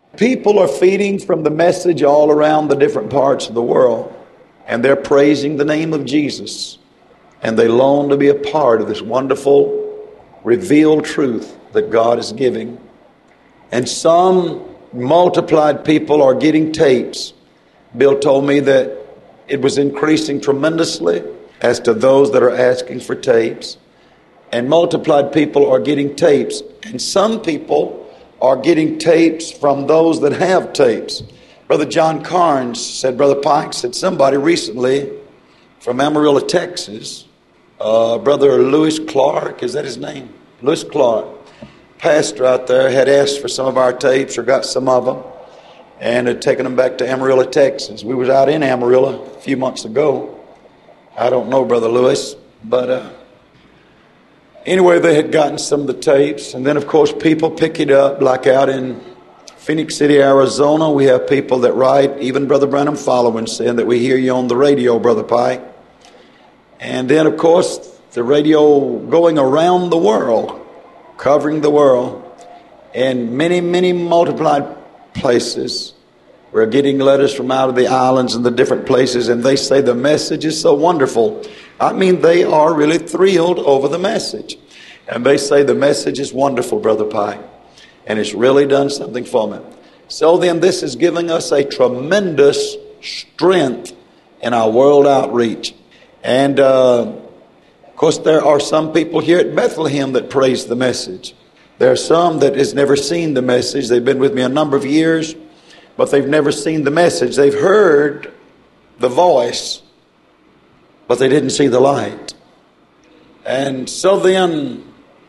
People are feeding from the message all around the different parts of the world, and they're praising the name of Jesus, and they long to be a part of this wonderful revealed truth that God is giving. And some multiplied people are getting tapes. Bill told me that it was increasing tremendously as to those that are asking for tapes. And multiplied people are getting tapes. And some people are getting tapes from those that have tapes. Brother John Carnes said, Brother Pike said, somebody recently from Amarillo, Texas, Brother Lewis Clark, is that his name? Lewis Clark, pastor out there, had asked for some of our tapes or got some of them and had taken them back to Amarillo, Texas. We was out in Amarillo a few months ago. I don't know Brother Lewis, but anyway, they had gotten some of the tapes. And then, of course, people pick it up, like out in Phoenix City, Arizona. We have people that write, even Brother Branham following, saying that we hear you on the radio, Brother Pike. And then, of course, the radio going around the world, covering the world, and many, many multiplied places. We're getting letters from out of the islands and the different places, and they say the message is so wonderful. I mean, they are really thrilled over the message. And they say the message is wonderful, Brother Pike, and it's really done something for me. So then this is giving us a tremendous strength in our world outreach. And of course, there are some people here at Bethlehem that praise the message. There are some that has never seen the message. They've been with me a number of years, but they've never seen the message. They've heard the voice, but they didn't see the light. And so then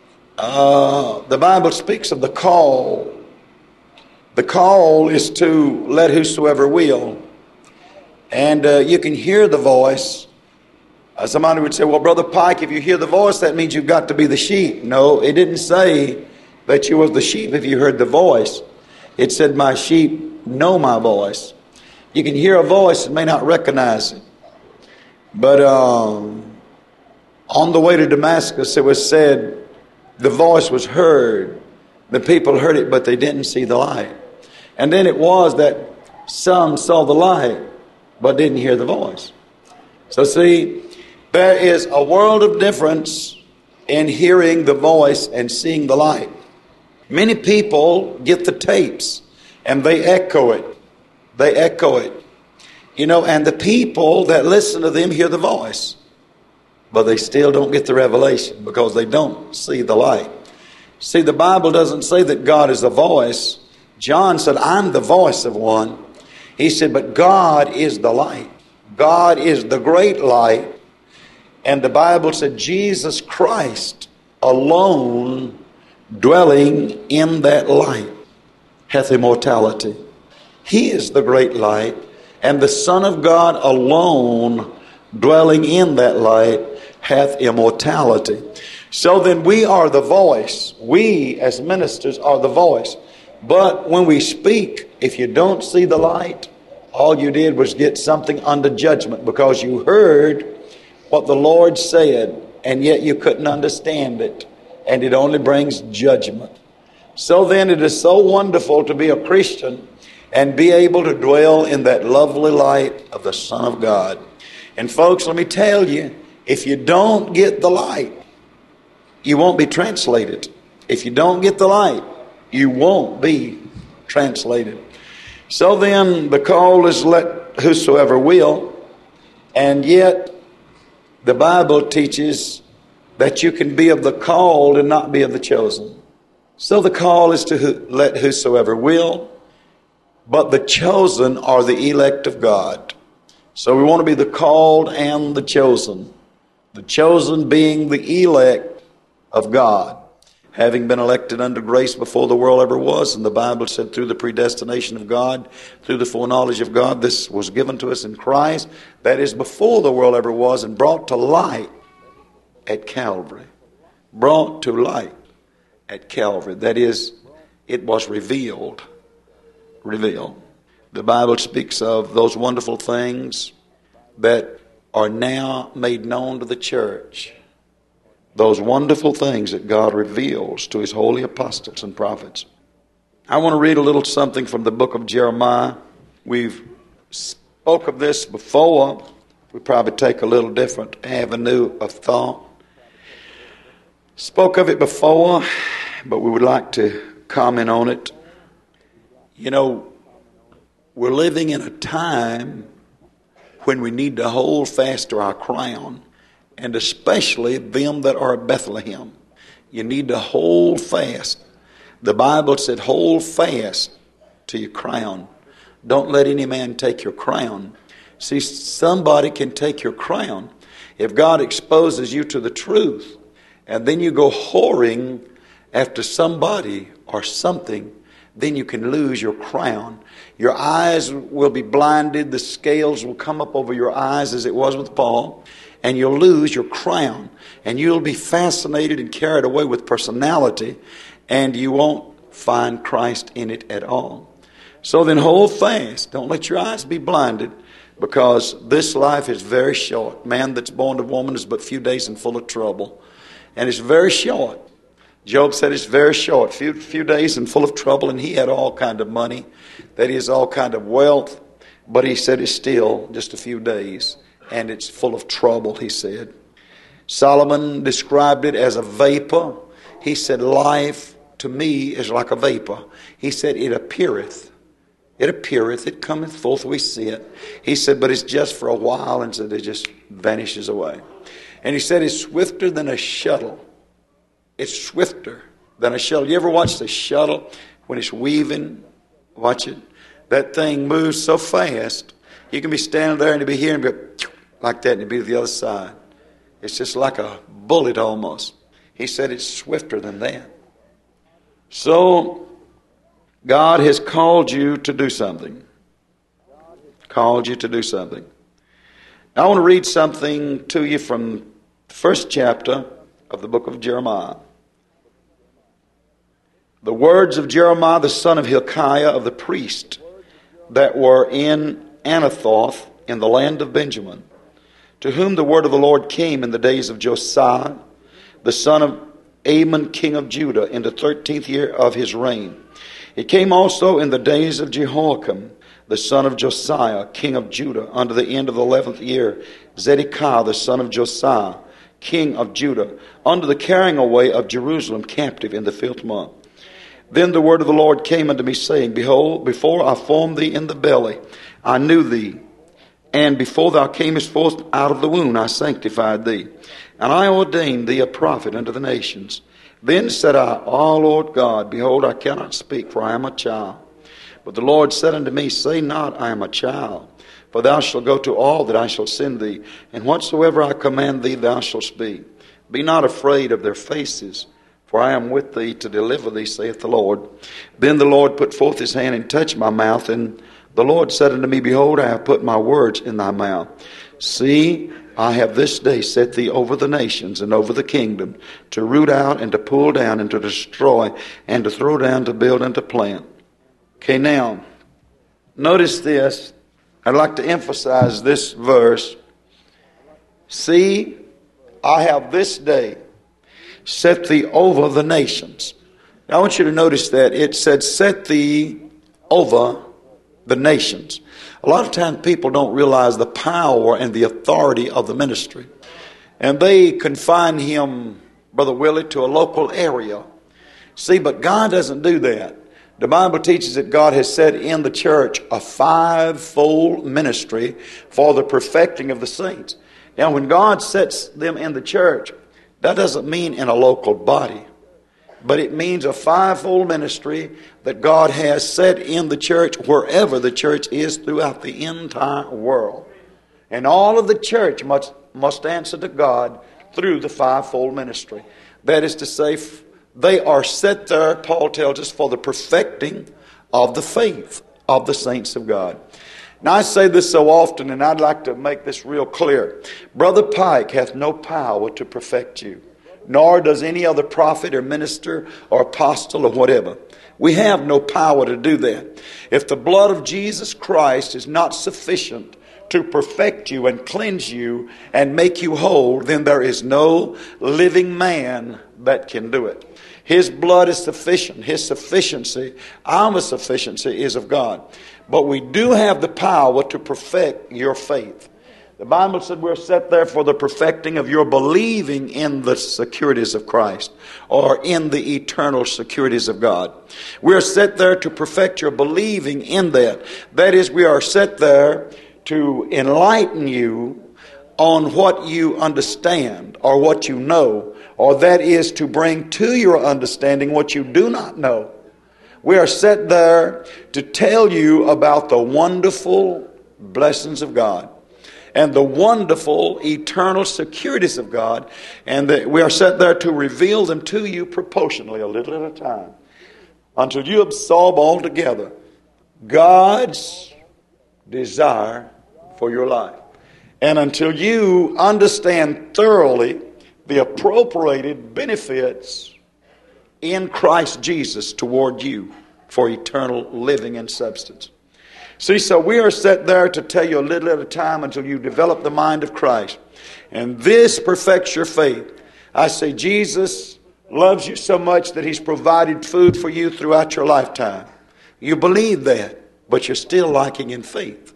the Bible speaks of the call. The call is to let whosoever will. And you can hear the voice. Somebody would say, well, Brother Pike, if you hear the voice, that means you've got to be the sheep. No, it didn't say that you was the sheep if you heard the voice. It said, my sheep know my voice. You can hear a voice and may not recognize it. But on the way to Damascus, it was said the voice was heard. The people heard it, but they didn't see the light. And then it was that some saw the light, but didn't hear the voice. So see, there is a world of difference in hearing the voice and seeing the light. Many people get the tapes and they echo it. They echo it. You know, and the people that listen to them hear the voice, but they still don't get the revelation because they don't see the light. See, the Bible doesn't say that God is the voice. John said, I'm the voice of one. He said, but God is the light. God is the great light. And the Bible said Jesus Christ alone dwelling in that light hath immortality. He is the great light. And the Son of God alone dwelling in that light hath immortality. So then we are the voice. We as ministers are the voice. But when we speak, if you don't see the light, all you did was get something under judgment because you heard what the Lord said and yet you couldn't understand it. And it only brings judgment. So then it is so wonderful to be a Christian and be able to dwell in that lovely light of the Son of God. And folks, let me tell you, if you don't get the light, you won't be translated. If you don't get the light, you won't be translated. So then the call is let whosoever will. And yet the Bible teaches that you can be of the called and not be of the chosen. So the call is to let whosoever will. But the chosen are the elect of God. So we want to be the called and the chosen. The chosen being the elect of God, having been elected unto grace before the world ever was. And the Bible said through the predestination of God, through the foreknowledge of God, this was given to us in Christ. That is before the world ever was and brought to light at Calvary. Brought to light at Calvary. That is, it was revealed. The Bible speaks of those wonderful things that are now made known to the church. Those wonderful things that God reveals to his holy apostles and prophets. I want to read a little something from the book of Jeremiah. We've spoke of this before. We probably take a little different avenue of thought. Spoke of it before, but we would like to comment on it. You know, we're living in a time when we need to hold fast to our crown, and especially them that are at Bethlehem. You need to hold fast. The Bible said, hold fast to your crown. Don't let any man take your crown. See, somebody can take your crown. If God exposes you to the truth, and then you go whoring after somebody or something, then you can lose your crown. Your eyes will be blinded. The scales will come up over your eyes as it was with Paul, and you'll lose your crown. And you'll be fascinated and carried away with personality, and you won't find Christ in it at all. So then hold fast. Don't let your eyes be blinded, because this life is very short. Man that's born of woman is but few days and full of trouble. And it's very short. Job said it's very short, few days and full of trouble, and he had all kind of money, that is, all kind of wealth, but he said it's still just a few days, and it's full of trouble, he said. Solomon described it as a vapor. He said, life to me is like a vapor. He said, it appeareth, it cometh forth, we see it. He said, but it's just for a while, and so it just vanishes away. And he said, it's swifter than a shuttle. It's swifter than a shuttle. You ever watch the shuttle when it's weaving? Watch it. That thing moves so fast. You can be standing there and it'll be here and be like that, and it'll be to the other side. It's just like a bullet almost. He said it's swifter than that. So God has called you to do something. Called you to do something. Now I want to read something to you from the first chapter of the book of Jeremiah. The words of Jeremiah, the son of Hilkiah, of the priest, that were in Anathoth in the land of Benjamin, to whom the word of the Lord came in the days of Josiah, the son of Amon, king of Judah, in the 13th year of his reign. It came also in the days of Jehoiakim, the son of Josiah, king of Judah, unto the end of the 11th year, Zedekiah, the son of Josiah, king of Judah, unto the carrying away of Jerusalem captive in the 5th month. Then the word of the Lord came unto me, saying, behold, before I formed thee in the belly, I knew thee. And before thou camest forth out of the womb, I sanctified thee. And I ordained thee a prophet unto the nations. Then said I, O Lord God, behold, I cannot speak, for I am a child. But the Lord said unto me, say not, I am a child. For thou shalt go to all that I shall send thee, and whatsoever I command thee thou shalt speak. Be not afraid of their faces, for I am with thee to deliver thee, saith the Lord. Then the Lord put forth his hand and touched my mouth, and the Lord said unto me, behold, I have put my words in thy mouth. See, I have this day set thee over the nations and over the kingdom, to root out and to pull down and to destroy and to throw down, to build and to plant. Okay, now, notice this. I'd like to emphasize this verse. See, I have this day set thee over the nations. Now, I want you to notice that it said, set thee over the nations. A lot of times people don't realize the power and the authority of the ministry. And they confine him, Brother Willie, to a local area. See, but God doesn't do that. The Bible teaches that God has set in the church a fivefold ministry for the perfecting of the saints. Now, when God sets them in the church, that doesn't mean in a local body, but it means a fivefold ministry that God has set in the church wherever the church is throughout the entire world. And all of the church must answer to God through the fivefold ministry. That is to say, they are set there, Paul tells us, for the perfecting of the faith of the saints of God. Now I say this so often, and I'd like to make this real clear. Brother Pike hath no power to perfect you, nor does any other prophet or minister or apostle or whatever. We have no power to do that. If the blood of Jesus Christ is not sufficient to perfect you and cleanse you and make you whole, then there is no living man that can do it. His blood is sufficient. His sufficiency, our sufficiency, is of God. But we do have the power to perfect your faith. The Bible said we're set there for the perfecting of your believing in the securities of Christ, or in the eternal securities of God. We're set there to perfect your believing in that. That is, we are set there to enlighten you on what you understand or what you know, or that is to bring to your understanding what you do not know. We are set there to tell you about the wonderful blessings of God and the wonderful eternal securities of God, and that we are set there to reveal them to you proportionally, a little at a time, until you absorb altogether God's desire for your life, and until you understand thoroughly the appropriated benefits in Christ Jesus toward you for eternal living and substance. See, so we are set there to tell you a little at a time until you develop the mind of Christ. And this perfects your faith. I say Jesus loves you so much that He's provided food for you throughout your lifetime. You believe that, but you're still lacking in faith.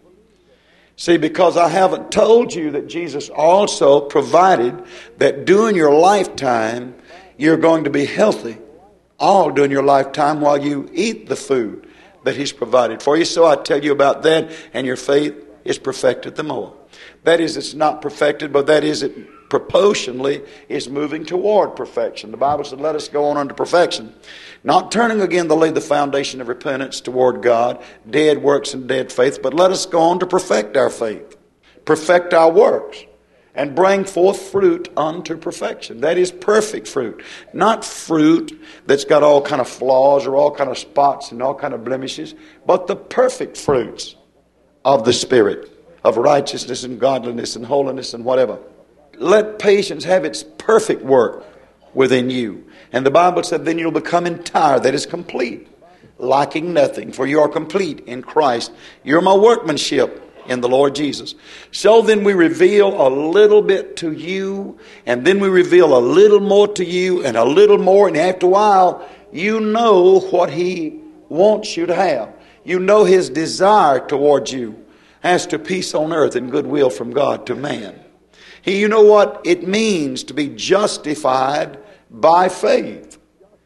See, because I haven't told you that Jesus also provided that during your lifetime you're going to be healthy all during your lifetime while you eat the food that He's provided for you. So I tell you about that, and your faith is perfected the more. That is, it's not perfected, but that is, it proportionally is moving toward perfection. The Bible said, let us go on unto perfection, not turning again to lay the foundation of repentance toward God, dead works and dead faith, but let us go on to perfect our faith, perfect our works, and bring forth fruit unto perfection. That is perfect fruit. Not fruit that's got all kind of flaws or all kind of spots and all kind of blemishes, but the perfect fruits of the Spirit, of righteousness and godliness and holiness and whatever. Let patience have its perfect work within you. And the Bible said, then you'll become entire, that is complete, lacking nothing, for you are complete in Christ. You're my workmanship in the Lord Jesus. So then we reveal a little bit to you, and then we reveal a little more to you, and a little more, and after a while, you know what He wants you to have. You know His desire towards you as to peace on earth and goodwill from God to man. You know what it means to be justified by faith,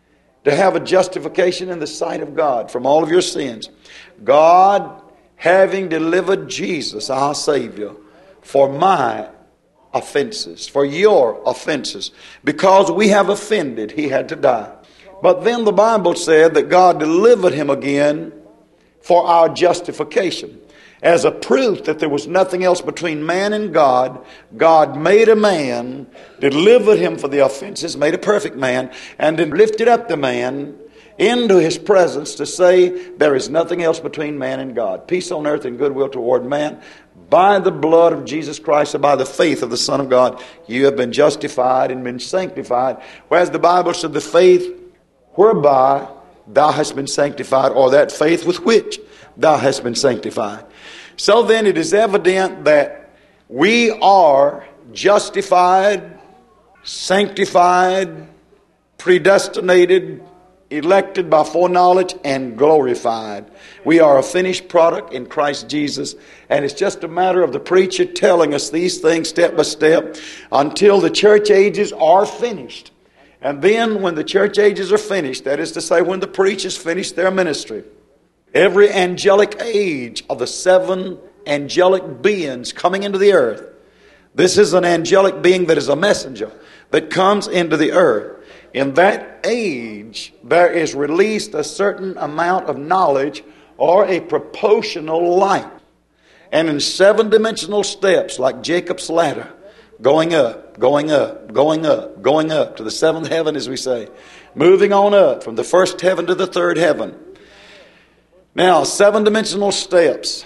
to have a justification in the sight of God from all of your sins. God, having delivered Jesus, our Savior, for my offenses, for your offenses, because we have offended, He had to die. But then the Bible said that God delivered Him again for our justification. As a proof that there was nothing else between man and God, God made a man, delivered him for the offenses, made a perfect man, and then lifted up the man into His presence to say there is nothing else between man and God. Peace on earth and goodwill toward man. By the blood of Jesus Christ and by the faith of the Son of God, you have been justified and been sanctified. Whereas the Bible said the faith whereby thou hast been sanctified, or that faith with which thou hast been sanctified. So then it is evident that we are justified, sanctified, predestinated, elected by foreknowledge, and glorified. We are a finished product in Christ Jesus, and it's just a matter of the preacher telling us these things step by step until the church ages are finished. And then when the church ages are finished, that is to say when the preachers finish their ministry, every angelic age of the 7 angelic beings coming into the earth. This is an angelic being that is a messenger that comes into the earth. In that age, there is released a certain amount of knowledge or a proportional light. And in 7-dimensional steps, like Jacob's ladder, going up, going up, going up, going up to the 7th heaven, as we say, moving on up from the 1st heaven to the 3rd heaven. Now, 7-dimensional steps.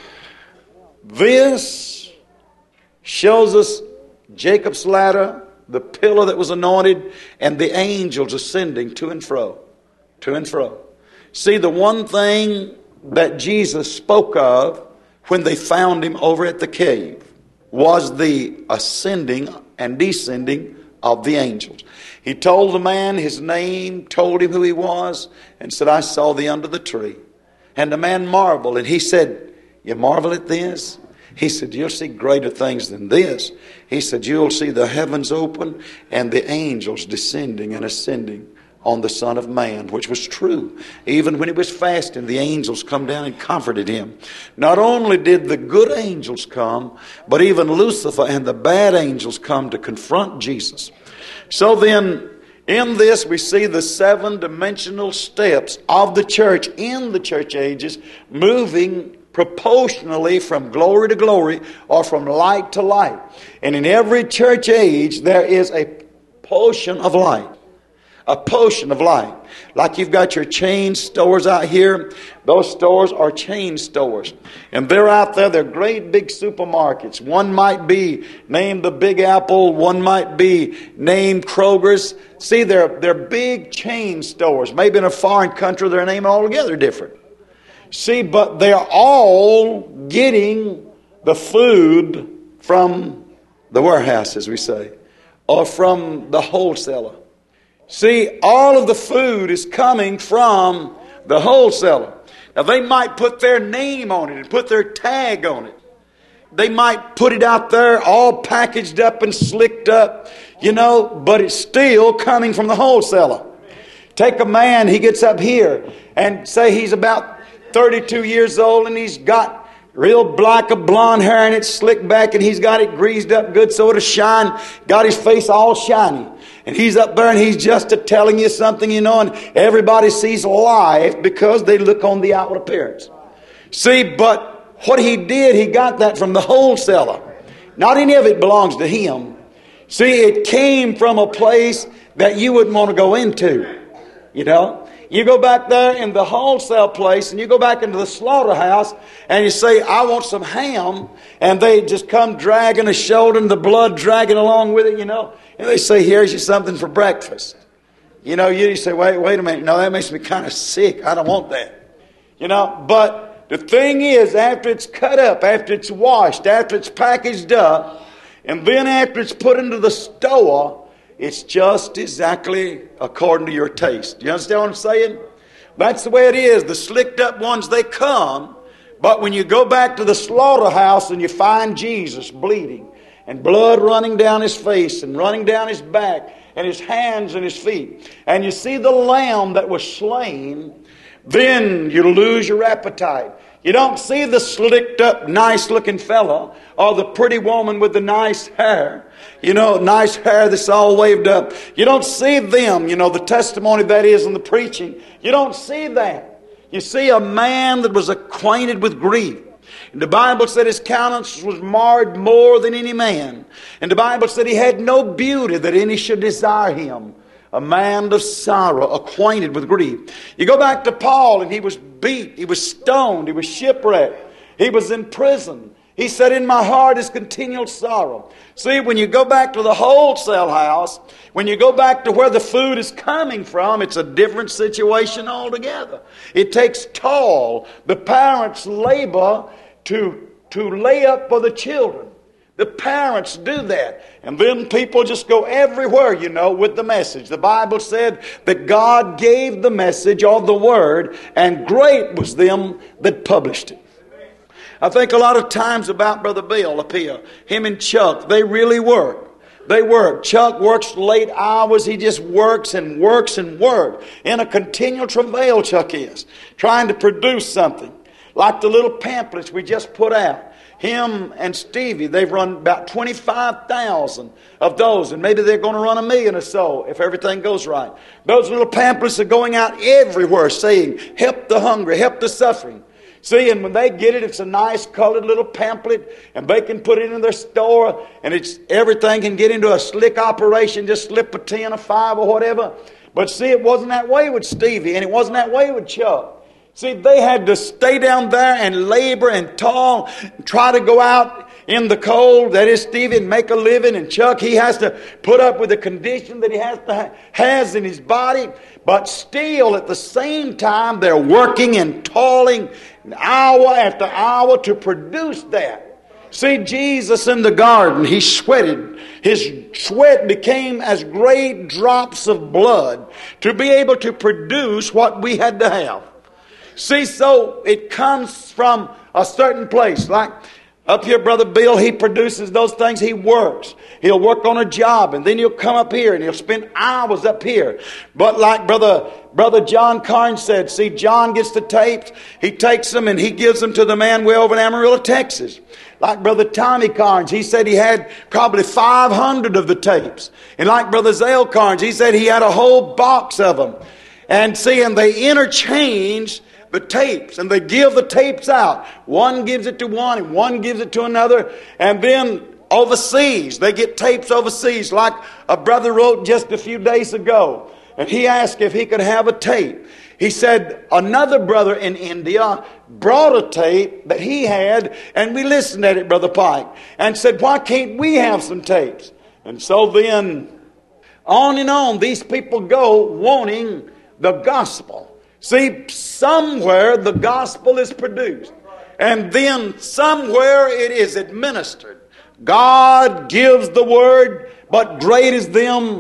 This shows us Jacob's ladder, the pillar that was anointed, and the angels ascending to and fro, to and fro. See, the one thing that Jesus spoke of when they found Him over at the cave was the ascending and descending of the angels. He told the man his name, told him who he was, and said, I saw thee under the tree. And the man marveled, and he said, you marvel at this? He said, you'll see greater things than this. He said, you'll see the heavens open and the angels descending and ascending on the Son of Man, which was true. Even when he was fasting, the angels come down and comforted him. Not only did the good angels come, but even Lucifer and the bad angels come to confront Jesus. So then, in this we see the 7-dimensional steps of the church in the church ages, moving proportionally from glory to glory or from light to light. And in every church age there is a portion of light. A portion of light. Like you've got your chain stores out here. Those stores are chain stores. And they're out there. They're great big supermarkets. One might be named the Big Apple. One might be named Kroger's. See, they're big chain stores. Maybe in a foreign country their name altogether different. See, but they're all getting the food from the warehouse, as we say, or from the wholesaler. See, all of the food is coming from the wholesaler. Now, they might put their name on it and put their tag on it. They might put it out there all packaged up and slicked up, but it's still coming from the wholesaler. Take a man, he gets up here and say he's about 32 years old and he's got real black of blonde hair and it's slicked back and he's got it greased up good so it'll shine. Got his face all shiny. And he's up there and he's just telling you something, and everybody sees life because they look on the outward appearance. See, but what he did, he got that from the wholesaler. Not any of it belongs to him. See, it came from a place that you wouldn't want to go into. You go back there in the wholesale place and you go back into the slaughterhouse and you say, I want some ham. And they just come dragging a shoulder and the blood dragging along with it, And they say, here's you something for breakfast. You say, wait a minute. No, that makes me kind of sick. I don't want that. But the thing is, after it's cut up, after it's washed, after it's packaged up, and then after it's put into the store, it's just exactly according to your taste. You understand what I'm saying? That's the way it is. The slicked up ones, they come. But when you go back to the slaughterhouse and you find Jesus bleeding and blood running down his face and running down his back and his hands and his feet, and you see the lamb that was slain, then you lose your appetite. You don't see the slicked up, nice looking fella or the pretty woman with the nice hair. Nice hair that's all waved up. You don't see them, the testimony that is in the preaching. You don't see that. You see a man that was acquainted with grief. And the Bible said his countenance was marred more than any man. And the Bible said he had no beauty that any should desire him. A man of sorrow, acquainted with grief. You go back to Paul and he was beat, he was stoned, he was shipwrecked, he was in prison. He said, in my heart is continual sorrow. See, when you go back to the wholesale house, when you go back to where the food is coming from, it's a different situation altogether. It takes toil. The parents labor to lay up for the children. The parents do that. And then people just go everywhere, with the message. The Bible said that God gave the message or the word, and great was them that published it. I think a lot of times about Brother Bill up here. Him and Chuck, they really work. They work. Chuck works late hours. He just works and works and works. In a continual travail, Chuck is. Trying to produce something. Like the little pamphlets we just put out. Him and Stevie, they've run about 25,000 of those. And maybe they're going to run 1 million or so if everything goes right. Those little pamphlets are going out everywhere saying, help the hungry, help the suffering. See, and when they get it, it's a nice colored little pamphlet, and they can put it in their store, and everything can get into a slick operation, just slip a 10 or 5 or whatever. But see, it wasn't that way with Stevie, and it wasn't that way with Chuck. See, they had to stay down there and labor and toil, and try to go out in the cold. That is Stevie, and make a living. And Chuck, he has to put up with the condition that he has in his body. But still, at the same time, they're working and toiling hour after hour to produce that. See, Jesus in the garden, He sweated. His sweat became as great drops of blood to be able to produce what we had to have. See, so it comes from a certain place. Like up here, Brother Bill, he produces those things. He works. He'll work on a job, and then he'll come up here, and he'll spend hours up here. But like Brother John Carnes said, see, John gets the tapes. He takes them, and he gives them to the man way over in Amarillo, Texas. Like Brother Tommy Carnes, he said he had probably 500 of the tapes. And like Brother Zale Carnes, he said he had a whole box of them. And see, and they interchange the tapes, and they give the tapes out. One gives it to one, and one gives it to another. And then overseas, they get tapes overseas. Like a brother wrote just a few days ago, and he asked if he could have a tape. He said another brother in India brought a tape that he had, and we listened at it, Brother Pike, and said, why can't we have some tapes? And so then, on and on, these people go wanting the gospel. See, somewhere the gospel is produced, and then somewhere it is administered. God gives the word, but great is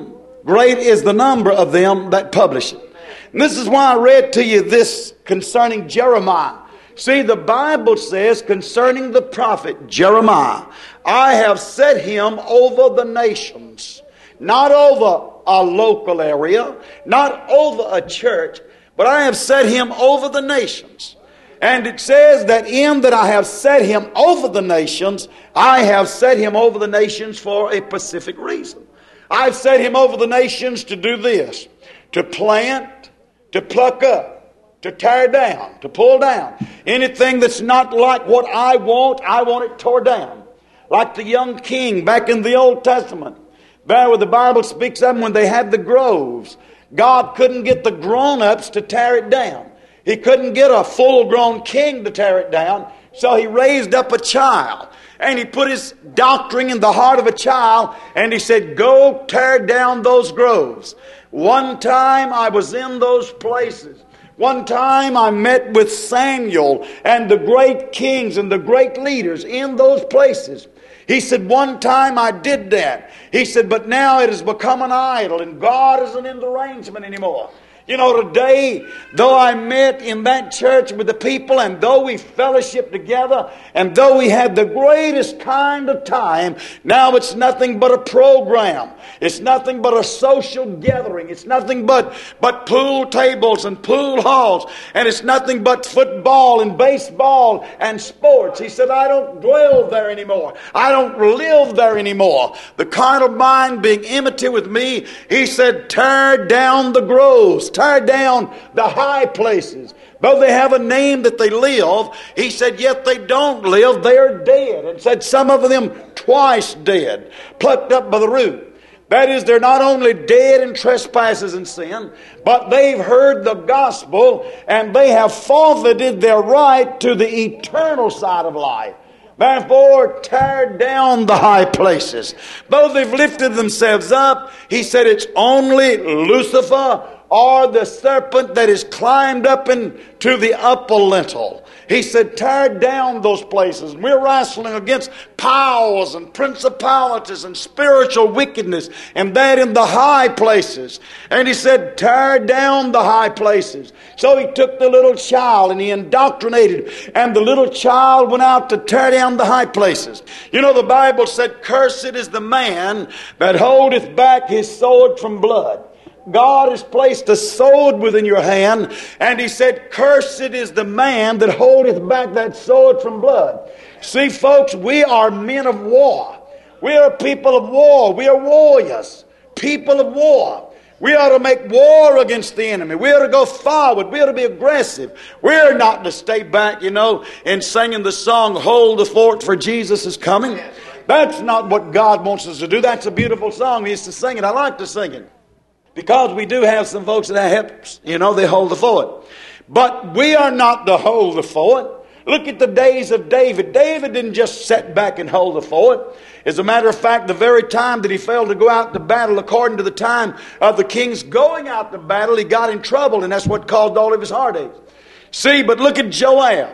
the number of them that publish it. And this is why I read to you this concerning Jeremiah. See, the Bible says concerning the prophet Jeremiah, I have set him over the nations, not over a local area, not over a church, but I have set him over the nations. And it says that in that I have set him over the nations, I have set him over the nations for a specific reason. I've set him over the nations to do this: to plant, to pluck up, to tear down, to pull down. Anything that's not like what I want it tore down. Like the young king back in the Old Testament, there where the Bible speaks of them when they had the groves. God couldn't get the grown-ups to tear it down. He couldn't get a full-grown king to tear it down, so he raised up a child. And he put his doctrine in the heart of a child, and he said, go tear down those groves. One time I was in those places. One time I met with Samuel and the great kings and the great leaders in those places. He said, one time I did that. He said, but now it has become an idol, and God isn't in the arrangement anymore. You know, today, though I met in that church with the people, and though we fellowshiped together, and though we had the greatest kind of time, now it's nothing but a program. It's nothing but a social gathering. It's nothing but pool tables and pool halls. And it's nothing but football and baseball and sports. He said, I don't dwell there anymore. I don't live there anymore. The carnal mind being enmity with me, he said, tear down the groves. Tear down the high places. Though they have a name that they live, he said, yet they don't live, they are dead. And said some of them twice dead, plucked up by the root. That is, they're not only dead in trespasses and sin, but they've heard the gospel and they have forfeited their right to the eternal side of life. Therefore, tear down the high places. Though they've lifted themselves up, he said it's only Lucifer or the serpent that is climbed up into the upper lintel. He said, tear down those places. We're wrestling against powers and principalities and spiritual wickedness, and that in the high places. And he said, tear down the high places. So he took the little child and he indoctrinated, and the little child went out to tear down the high places. You know, the Bible said, cursed is the man that holdeth back his sword from blood. God has placed a sword within your hand, and he said, cursed is the man that holdeth back that sword from blood. See, folks, we are men of war. We are people of war. We are warriors, people of war. We ought to make war against the enemy. We ought to go forward. We ought to be aggressive. We're not to stay back, in singing the song, Hold the Fort for Jesus is Coming. That's not what God wants us to do. That's a beautiful song. We used to sing it. I like to sing it. Because we do have some folks that helps, they hold the fort. But we are not to hold the fort. Look at the days of David. David didn't just sit back and hold the fort. As a matter of fact, the very time that he failed to go out to battle, according to the time of the kings going out to battle, he got in trouble, and that's what caused all of his heartaches. See, but look at Joab.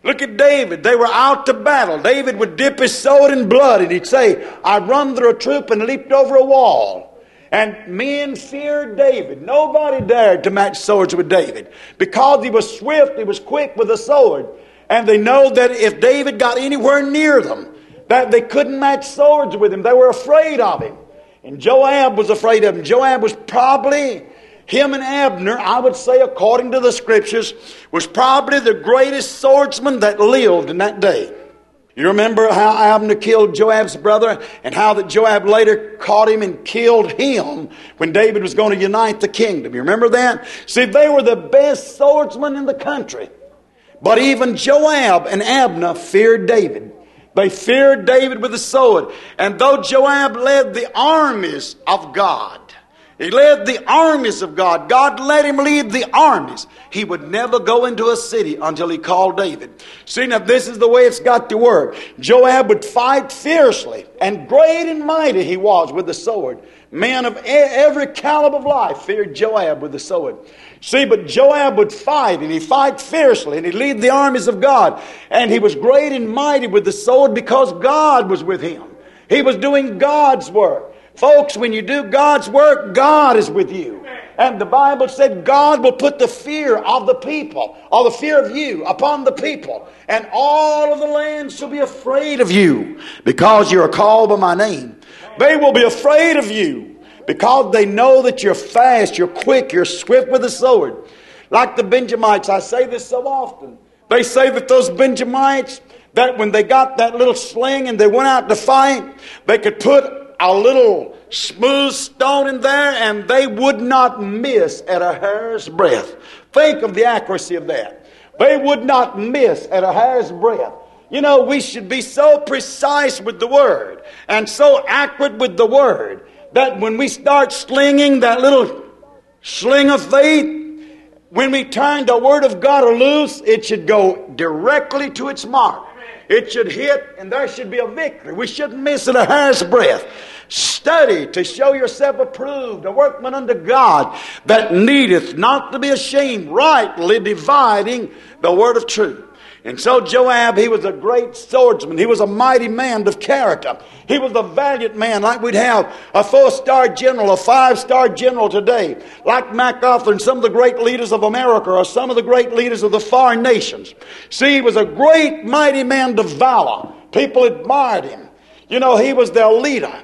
Look at David. They were out to battle. David would dip his sword in blood and he'd say, I run through a troop and leaped over a wall. And men feared David. Nobody dared to match swords with David because he was swift, he was quick with a sword. And they know that if David got anywhere near them, that they couldn't match swords with him. They were afraid of him. And Joab was afraid of him. Joab was probably, him and Abner, I would say according to the scriptures, was probably the greatest swordsman that lived in that day. You remember how Abner killed Joab's brother and how that Joab later caught him and killed him when David was going to unite the kingdom. You remember that? See, they were the best swordsmen in the country. But even Joab and Abner feared David. They feared David with the sword. And though Joab led the armies of God, he led the armies of God. God let him lead the armies. He would never go into a city until he called David. See, now this is the way it's got to work. Joab would fight fiercely, and great and mighty he was with the sword. Men of every caliber of life feared Joab with the sword. See, but Joab would fight, and he'd fight fiercely, and he'd lead the armies of God. And he was great and mighty with the sword because God was with him. He was doing God's work. Folks, when you do God's work, God is with you. And the Bible said God will put the fear of the people, or the fear of you, upon the people. And all of the land shall be afraid of you because you are called by my name. They will be afraid of you because they know that you're fast, you're quick, you're swift with the sword. Like the Benjamites, I say this so often. They say that those Benjamites, that when they got that little sling and they went out to fight, they could put a little smooth stone in there and they would not miss at a hair's breadth. Think of the accuracy of that. They would not miss at a hair's breadth. You know, we should be so precise with the Word and so accurate with the Word that when we start slinging that little sling of faith, when we turn the Word of God loose, it should go directly to its mark. It should hit, and there should be a victory. We shouldn't miss it a hair's breadth. Study to show yourself approved, a workman unto God that needeth not to be ashamed, rightly dividing the word of truth. And so Joab, he was a great swordsman. He was a mighty man of character. He was a valiant man, like we'd have a 4-star general, a 5-star general today, like MacArthur and some of the great leaders of America or some of the great leaders of the foreign nations. See, he was a great, mighty man of valor. People admired him. You know, he was their leader.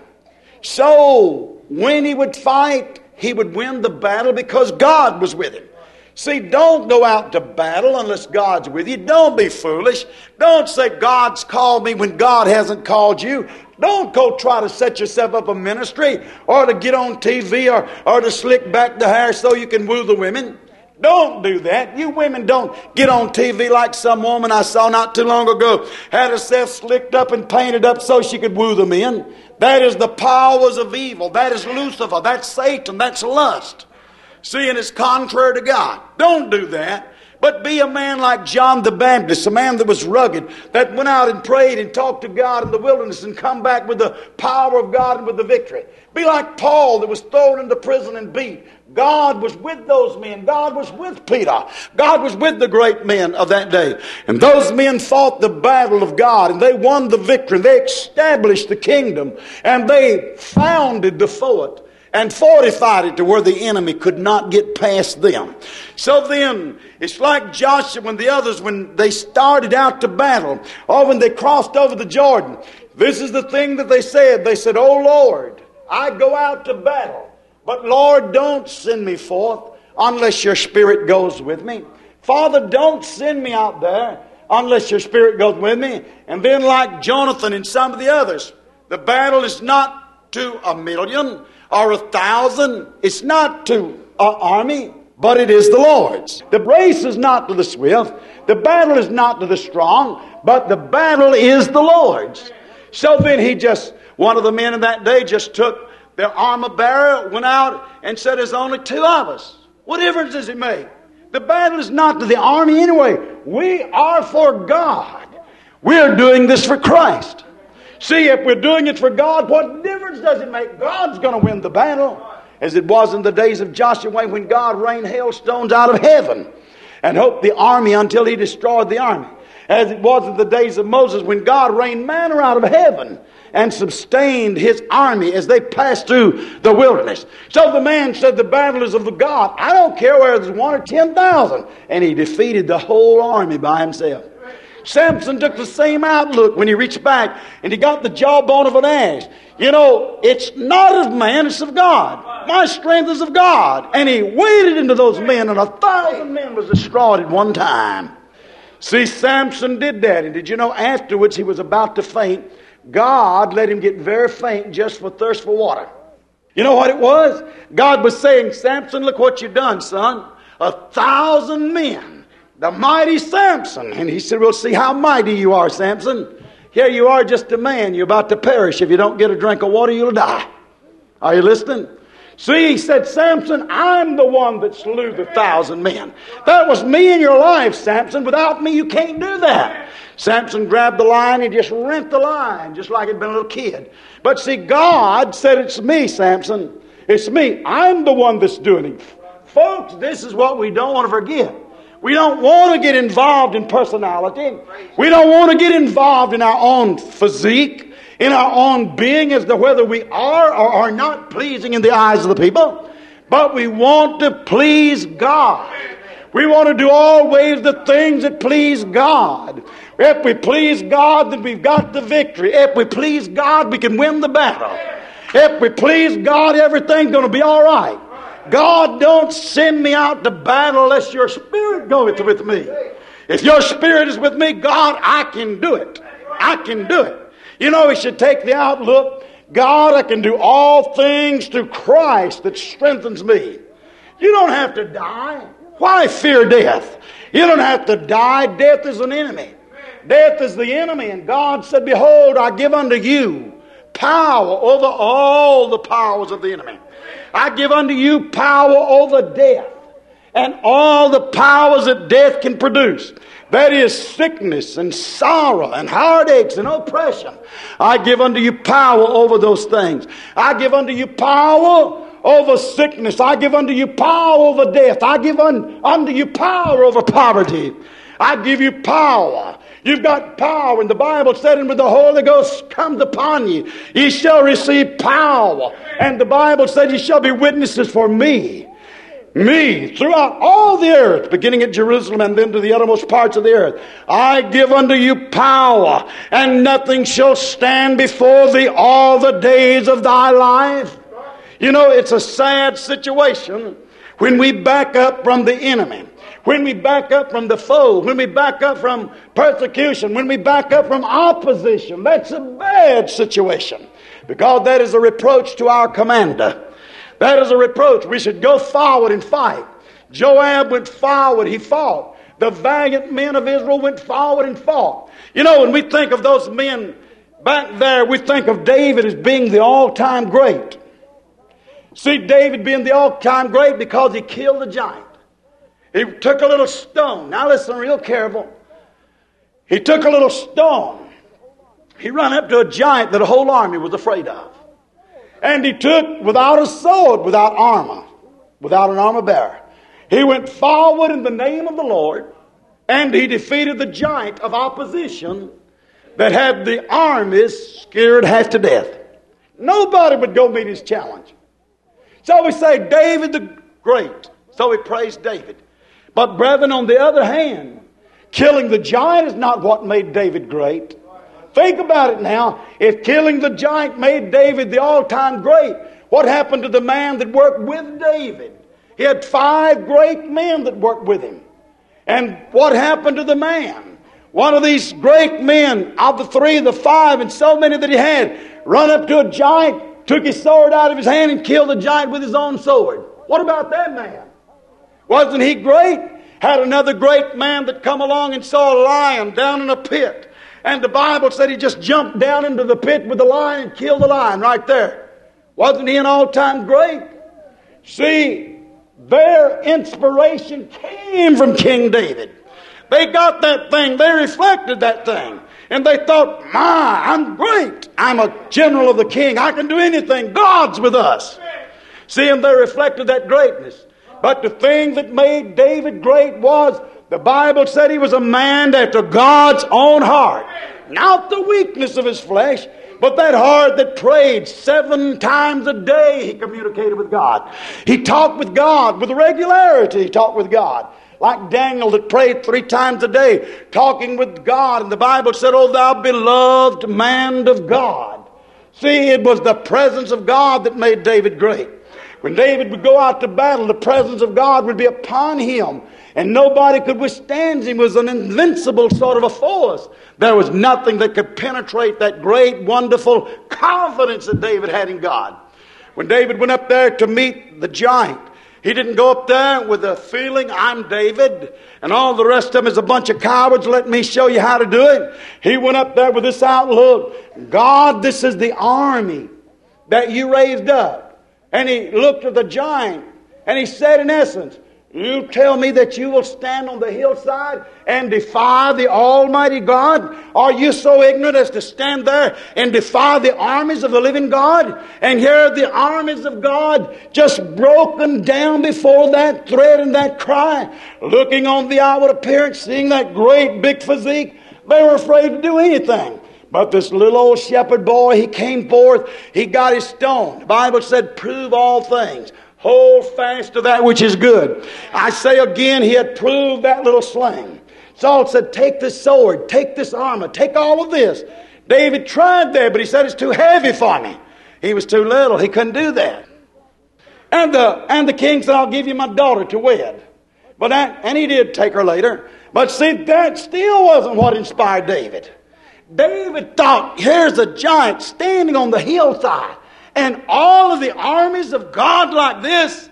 So when he would fight, he would win the battle because God was with him. See, don't go out to battle unless God's with you. Don't be foolish. Don't say God's called me when God hasn't called you. Don't go try to set yourself up a ministry or to get on TV or to slick back the hair so you can woo the women. Don't do that. You women don't get on TV like some woman I saw not too long ago had herself slicked up and painted up so she could woo the men. That is the powers of evil. That is Lucifer. That's Satan. That's lust. See, and it's contrary to God. Don't do that. But be a man like John the Baptist, a man that was rugged, that went out and prayed and talked to God in the wilderness and come back with the power of God and with the victory. Be like Paul that was thrown into prison and beat. God was with those men. God was with Peter. God was with the great men of that day. And those men fought the battle of God and they won the victory. They established the kingdom and they founded the fort and fortified it to where the enemy could not get past them. So then, it's like Joshua and the others when they started out to battle, or when they crossed over the Jordan. This is the thing that they said. They said, "Oh Lord, I go out to battle, but Lord, don't send me forth unless your Spirit goes with me. Father, don't send me out there unless your Spirit goes with me." And then like Jonathan and some of the others, the battle is not to 1,000,000 or 1,000. It's not to an army, but it is the Lord's. The race is not to the swift. The battle is not to the strong, but the battle is the Lord's. So then one of the men in that day just took their armor bearer, went out and said, "There's only 2 of us. What difference does it make? The battle is not to the army anyway. We are for God. We're doing this for Christ." See, if we're doing it for God, what difference does it make? God's going to win the battle. As it was in the days of Joshua when God rained hailstones out of heaven and helped the army until he destroyed the army. as it was in the days of Moses when God rained manna out of heaven and sustained his army as they passed through the wilderness. So the man said, the battle is of the God. I don't care whether there's 1 or 10,000. And he defeated the whole army by himself. Samson took the same outlook when he reached back and he got the jawbone of an ass. You know, it's not of man, it's of God. My strength is of God. And he waded into those men, and 1,000 men was destroyed at one time. See, Samson did that. And did you know afterwards he was about to faint? God let him get very faint just for thirst for water. You know what it was? God was saying, Samson, look what you've done, son. 1,000 men. The mighty Samson. And he said, we'll see how mighty you are, Samson. Here you are, just a man. You're about to perish. If you don't get a drink of water, you'll die. Are you listening? See, he said, Samson, I'm the one that slew the 1,000 men. That was me in your life, Samson. Without me, you can't do that. Samson grabbed the lion and just rent the lion, just like he'd been a little kid. But see, God said, it's me, Samson. It's me. I'm the one that's doing it. Folks, this is what we don't want to forget. We don't want to get involved in personality. We don't want to get involved in our own physique, in our own being as to whether we are or are not pleasing in the eyes of the people. But we want to please God. We want to do always the things that please God. If we please God, then we've got the victory. If we please God, we can win the battle. If we please God, everything's going to be all right. God don't send me out to battle unless your spirit goeth with me. If your spirit is with me, God, I can do it. I can do it. You know, we should take the outlook, God, I can do all things through Christ that strengthens me. You don't have to die. Why fear death? You don't have to die. Death is an enemy. Death is the enemy. And God said, behold, I give unto you power over all the powers of the enemy. I give unto you power over death and all the powers that death can produce. That is sickness and sorrow and heartaches and oppression. I give unto you power over those things. I give unto you power over sickness. I give unto you power over death. I give unto you power over poverty. I give you power. You've got power. And the Bible said, and when the Holy Ghost comes upon you, ye shall receive power. And the Bible said, ye shall be witnesses for me. Me, throughout all the earth, beginning at Jerusalem and then to the uttermost parts of the earth. I give unto you power, and nothing shall stand before thee all the days of thy life. You know, it's a sad situation when we back up from the enemy. When we back up from the foe, when we back up from persecution, when we back up from opposition. That's a bad situation, because that is a reproach to our commander. That is a reproach. We should go forward and fight. Joab went forward, he fought. The valiant men of Israel went forward and fought. You know, when we think of those men back there, we think of David as being the all-time great. See, David being the all-time great because he killed the giant. He took a little stone. Now listen real careful. He took a little stone. He ran up to a giant that a whole army was afraid of. And he took, without a sword, without armor, without an armor bearer, he went forward in the name of the Lord, and he defeated the giant of opposition that had the armies scared half to death. Nobody would go meet his challenge. So we say David the great. So we praise David. But brethren, on the other hand, killing the giant is not what made David great. Think about it now. If killing the giant made David the all-time great, what happened to the man that worked with David? He had 5 great men that worked with him. And what happened to the man? One of these great men, of the 3, the 5, and so many that he had, run up to a giant, took his sword out of his hand and killed the giant with his own sword. What about that man? Wasn't he great? Had another great man that come along and saw a lion down in a pit. And the Bible said he just jumped down into the pit with the lion and killed the lion right there. Wasn't he an all-time great? See, their inspiration came from King David. They got that thing. They reflected that thing. And they thought, I'm great. I'm a general of the king. I can do anything. God's with us. See, and they reflected that greatness. But the thing that made David great was The Bible said he was a man after God's own heart. Not the weakness of his flesh, but that heart that prayed 7 times a day. He communicated with God. He talked with God with regularity. He talked with God. Like Daniel that prayed 3 times a day, talking with God. And the Bible said, "O thou beloved man of God." See, it was the presence of God that made David great. When David would go out to battle, the presence of God would be upon him. And nobody could withstand him. He was an invincible sort of a force. There was nothing that could penetrate that great, wonderful confidence that David had in God. When David went up there to meet the giant, he didn't go up there with a feeling, "I'm David, and all the rest of them is a bunch of cowards. Let me show you how to do it." He went up there with this outlook. "God, this is the army that you raised up." And he looked at the giant, and he said, in essence, "You tell me that you will stand on the hillside and defy the Almighty God? Are you so ignorant as to stand there and defy the armies of the living God?" And here the armies of God just broken down before that threat and that cry, looking on the outward appearance, seeing that great big physique. They were afraid to do anything. But this little old shepherd boy, he came forth, he got his stone. The Bible said, "Prove all things. Hold fast to that which is good." I say again, he had proved that little sling. Saul said, "Take this sword, take this armor, take all of this." David tried that, but he said, "It's too heavy for me." He was too little. He couldn't do that. And the king said, "I'll give you my daughter to wed." And he did take her later. But see, that still wasn't what inspired David. David thought, here's a giant standing on the hillside, and all of the armies of God like this.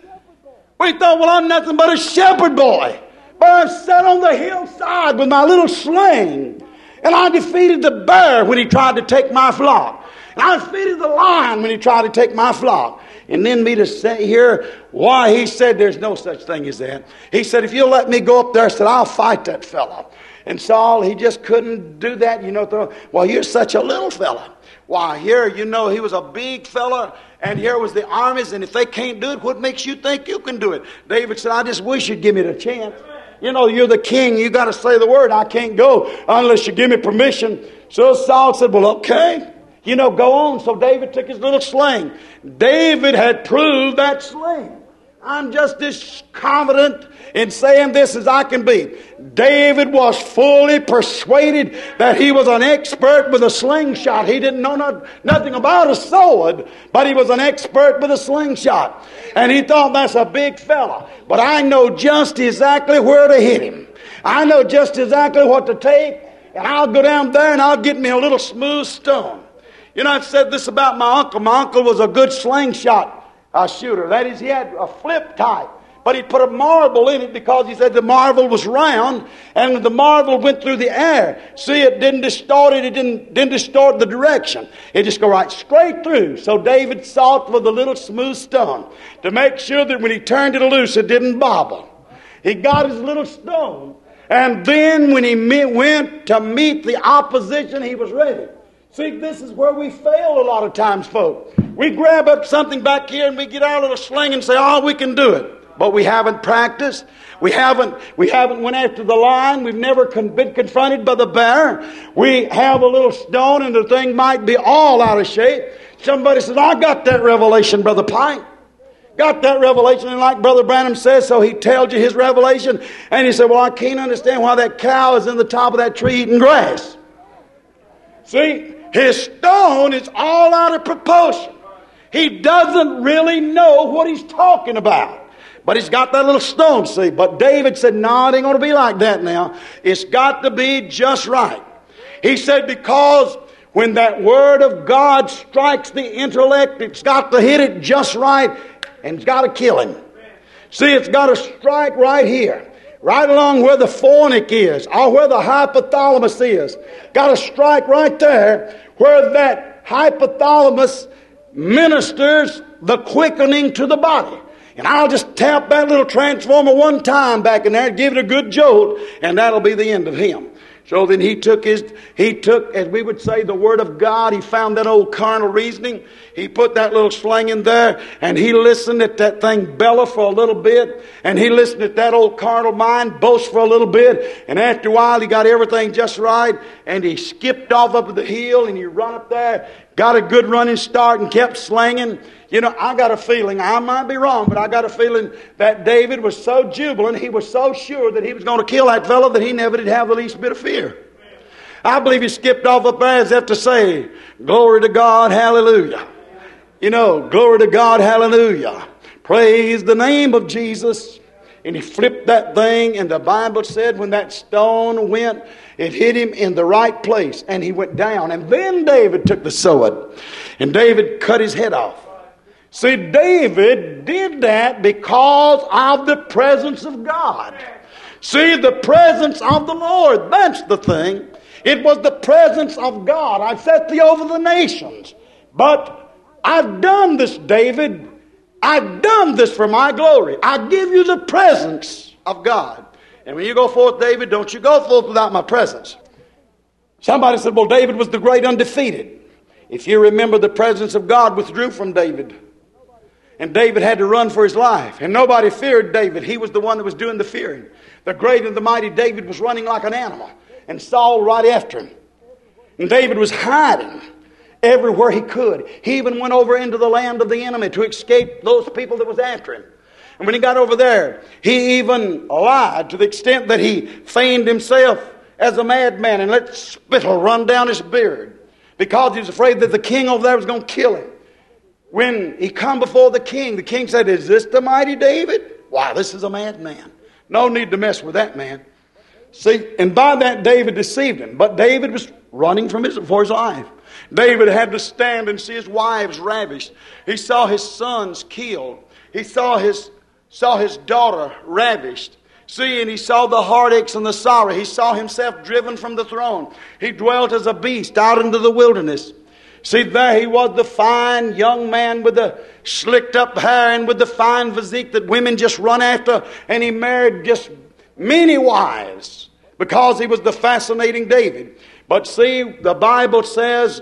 We thought, well, I'm nothing but a shepherd boy. But I sat on the hillside with my little sling, and I defeated the bear when he tried to take my flock. And I defeated the lion when he tried to take my flock. And then me to say here, why, he said there's no such thing as that. He said, "If you'll let me go up there," I said, "I'll fight that fellow." And Saul, he just couldn't do that. "Well, you're such a little fella." Why, here, he was a big fella, and here was the armies, and if they can't do it, what makes you think you can do it? David said, "I just wish you'd give me the chance. You're the king. You got to say the word. I can't go unless you give me permission." So Saul said, "Well, okay. Go on." So David took his little sling. David had proved that sling. I'm just as confident in saying this as I can be. David was fully persuaded that he was an expert with a slingshot. He didn't know nothing about a sword, but he was an expert with a slingshot. And he thought, that's a big fella, but I know just exactly where to hit him. I know just exactly what to take, and I'll go down there and I'll get me a little smooth stone. I've said this about my uncle. My uncle was a good slingshot shooter. That is, he had a flip type. But he put a marble in it because he said the marble was round, and the marble went through the air. See, it didn't distort it. It didn't distort the direction. It just go right straight through. So David sought with a little smooth stone to make sure that when he turned it loose, it didn't bobble. He got his little stone, and then when he went to meet the opposition, he was ready. See, this is where we fail a lot of times, folks. We grab up something back here and we get our little sling and say, "Oh, we can do it." But we haven't practiced. We haven't went after the lion. We've never been confronted by the bear. We have a little stone and the thing might be all out of shape. Somebody says, "I got that revelation, Brother Pike. Got that revelation." And like Brother Branham says, so he tells you his revelation. And he said, "Well, I can't understand why that cow is in the top of that tree eating grass." See, his stone is all out of proportion. He doesn't really know what he's talking about. But he's got that little stone, see. But David said, "No, it ain't going to be like that now. It's got to be just right." He said, because when that word of God strikes the intellect, it's got to hit it just right, and it's got to kill him. See, it's got to strike right here, right along where the fornix is, or where the hypothalamus is. Got to strike right there where that hypothalamus ministers the quickening to the body. And I'll just tap that little transformer one time back in there and give it a good jolt, and that'll be the end of him. So then he took, as we would say, the Word of God. He found that old carnal reasoning. He put that little sling in there, and he listened at that thing bellow for a little bit, and he listened at that old carnal mind boast for a little bit, and after a while he got everything just right, and he skipped off up the hill, and he run up there, got a good running start, and kept slinging. You know, I got a feeling, I might be wrong, but I got a feeling that David was so jubilant, he was so sure that he was going to kill that fellow that he never did have the least bit of fear. I believe he skipped off up there as if to say, glory to God, hallelujah. You know, glory to God, hallelujah. Praise the name of Jesus. And he flipped that thing, and the Bible said when that stone went, it hit him in the right place, and he went down. And then David took the sword, and David cut his head off. See, David did that because of the presence of God. See, the presence of the Lord, that's the thing. It was the presence of God. I've set thee over the nations. But I've done this, David. I've done this for my glory. I give you the presence of God. And when you go forth, David, don't you go forth without my presence. Somebody said, well, David was the great undefeated. If you remember, the presence of God withdrew from David. And David had to run for his life. And nobody feared David. He was the one that was doing the fearing. The great and the mighty David was running like an animal. And Saul right after him. And David was hiding everywhere he could. He even went over into the land of the enemy to escape those people that was after him. And when he got over there, he even lied to the extent that he feigned himself as a madman and let spittle run down his beard. Because he was afraid that the king over there was going to kill him. When he come before the king said, is this the mighty David? Why, this is a madman. No need to mess with that man. See, and by that David deceived him. But David was running for his life. David had to stand and see his wives ravished. He saw his sons killed. He saw his daughter ravished. See, and he saw the heartaches and the sorrow. He saw himself driven from the throne. He dwelt as a beast out into the wilderness. See, there he was, the fine young man with the slicked up hair and with the fine physique that women just run after. And he married just many wives because he was the fascinating David. But see, the Bible says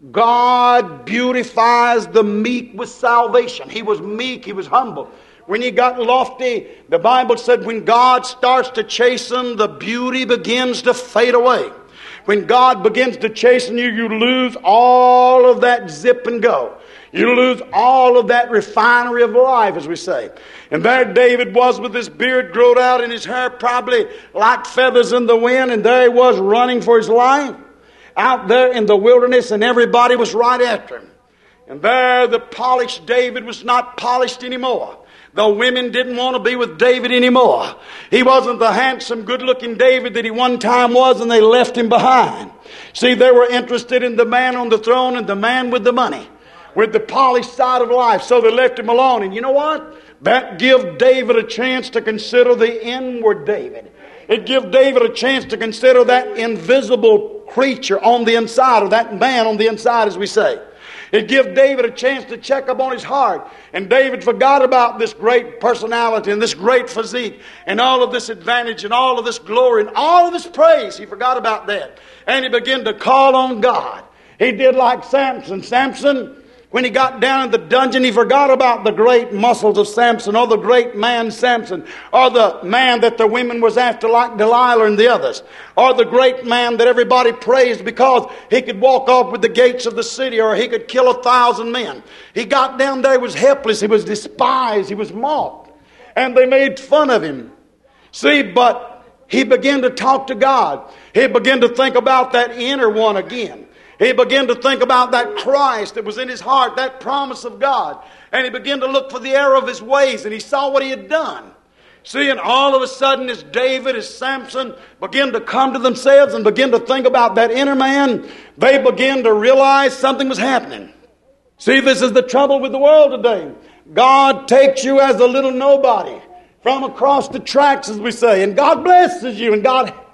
God beautifies the meek with salvation. He was meek, he was humble. When he got lofty, the Bible said when God starts to chasten, the beauty begins to fade away. When God begins to chasten you, you lose all of that zip and go. You lose all of that refinery of life, as we say. And there David was with his beard growed out and his hair probably like feathers in the wind. And there he was running for his life out there in the wilderness, and everybody was right after him. And there the polished David was not polished anymore. The women didn't want to be with David anymore. He wasn't the handsome, good-looking David that he one time was, and they left him behind. See, they were interested in the man on the throne and the man with the money, with the polished side of life, so they left him alone. And you know what? That gave David a chance to consider the inward David. It gave David a chance to consider that invisible creature on the inside, or that man on the inside, as we say. It gave David a chance to check up on his heart. And David forgot about this great personality and this great physique and all of this advantage and all of this glory and all of this praise. He forgot about that. And he began to call on God. He did like Samson. Samson, when he got down in the dungeon, he forgot about the great muscles of Samson, or the great man Samson, or the man that the women was after like Delilah and the others, or the great man that everybody praised because he could walk off with the gates of the city, or he could kill 1,000 men. He got down there, he was helpless, he was despised, he was mocked, and they made fun of him. See, but he began to talk to God. He began to think about that inner one again. He began to think about that Christ that was in his heart, that promise of God. And he began to look for the error of his ways, and he saw what he had done. See, and all of a sudden, as David, as Samson began to come to themselves and begin to think about that inner man, they began to realize something was happening. See, this is the trouble with the world today. God takes you as a little nobody from across the tracks, as we say, and God blesses you, and God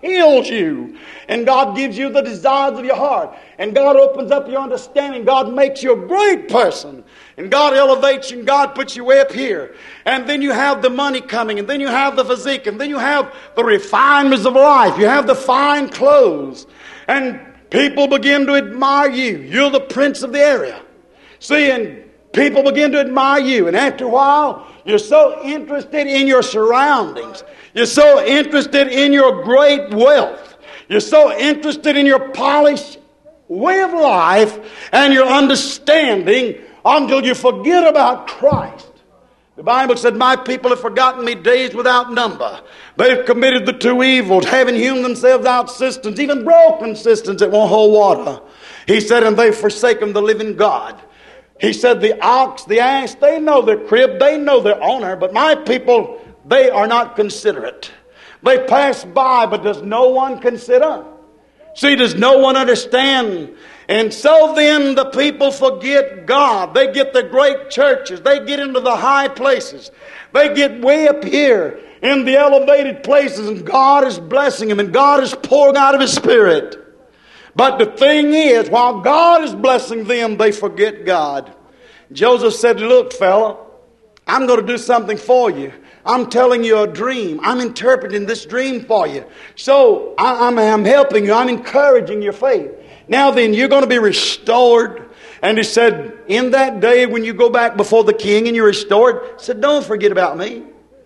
heals you. And God gives you the desires of your heart. And God opens up your understanding. God makes you a great person. And God elevates you and God puts you way up here. And then you have the money coming. And then you have the physique. And then you have the refinements of life. You have the fine clothes. And people begin to admire you. You're the prince of the area. See, and people begin to admire you. And after a while, you're so interested in your surroundings. You're so interested in your great wealth. You're so interested in your polished way of life and your understanding until you forget about Christ. The Bible said, my people have forgotten me days without number. They've committed the two evils, having hewn themselves out cisterns, even broken cisterns that won't hold water. He said, and they've forsaken the living God. He said, the ox, the ass, they know their crib, they know their owner, but my people, they are not considerate. They pass by, but does no one consider? See, does no one understand? And so then the people forget God. They get the great churches. They get into the high places. They get way up here in the elevated places, and God is blessing them, and God is pouring out of His Spirit. But the thing is, while God is blessing them, they forget God. Joseph said, look, fella, I'm going to do something for you. I'm telling you a dream. I'm interpreting this dream for you. So I'm helping you. I'm encouraging your faith. Now then, you're going to be restored. And he said, in that day when you go back before the king and you're restored, he said, don't forget about me.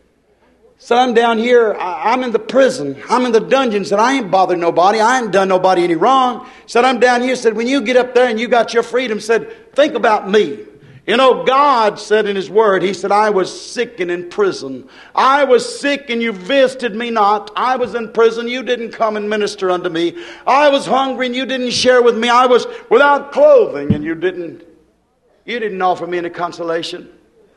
Said, I'm down here, I'm in the prison, I'm in the dungeon. Said, I ain't bothered nobody, I ain't done nobody any wrong. Said, I'm down here. Said, when you get up there and you got your freedom, said, think about me. You know, God said in His Word, He said, I was sick and in prison. I was sick and you visited me not. I was in prison, you didn't come and minister unto me. I was hungry and you didn't share with me. I was without clothing and you didn't offer me any consolation.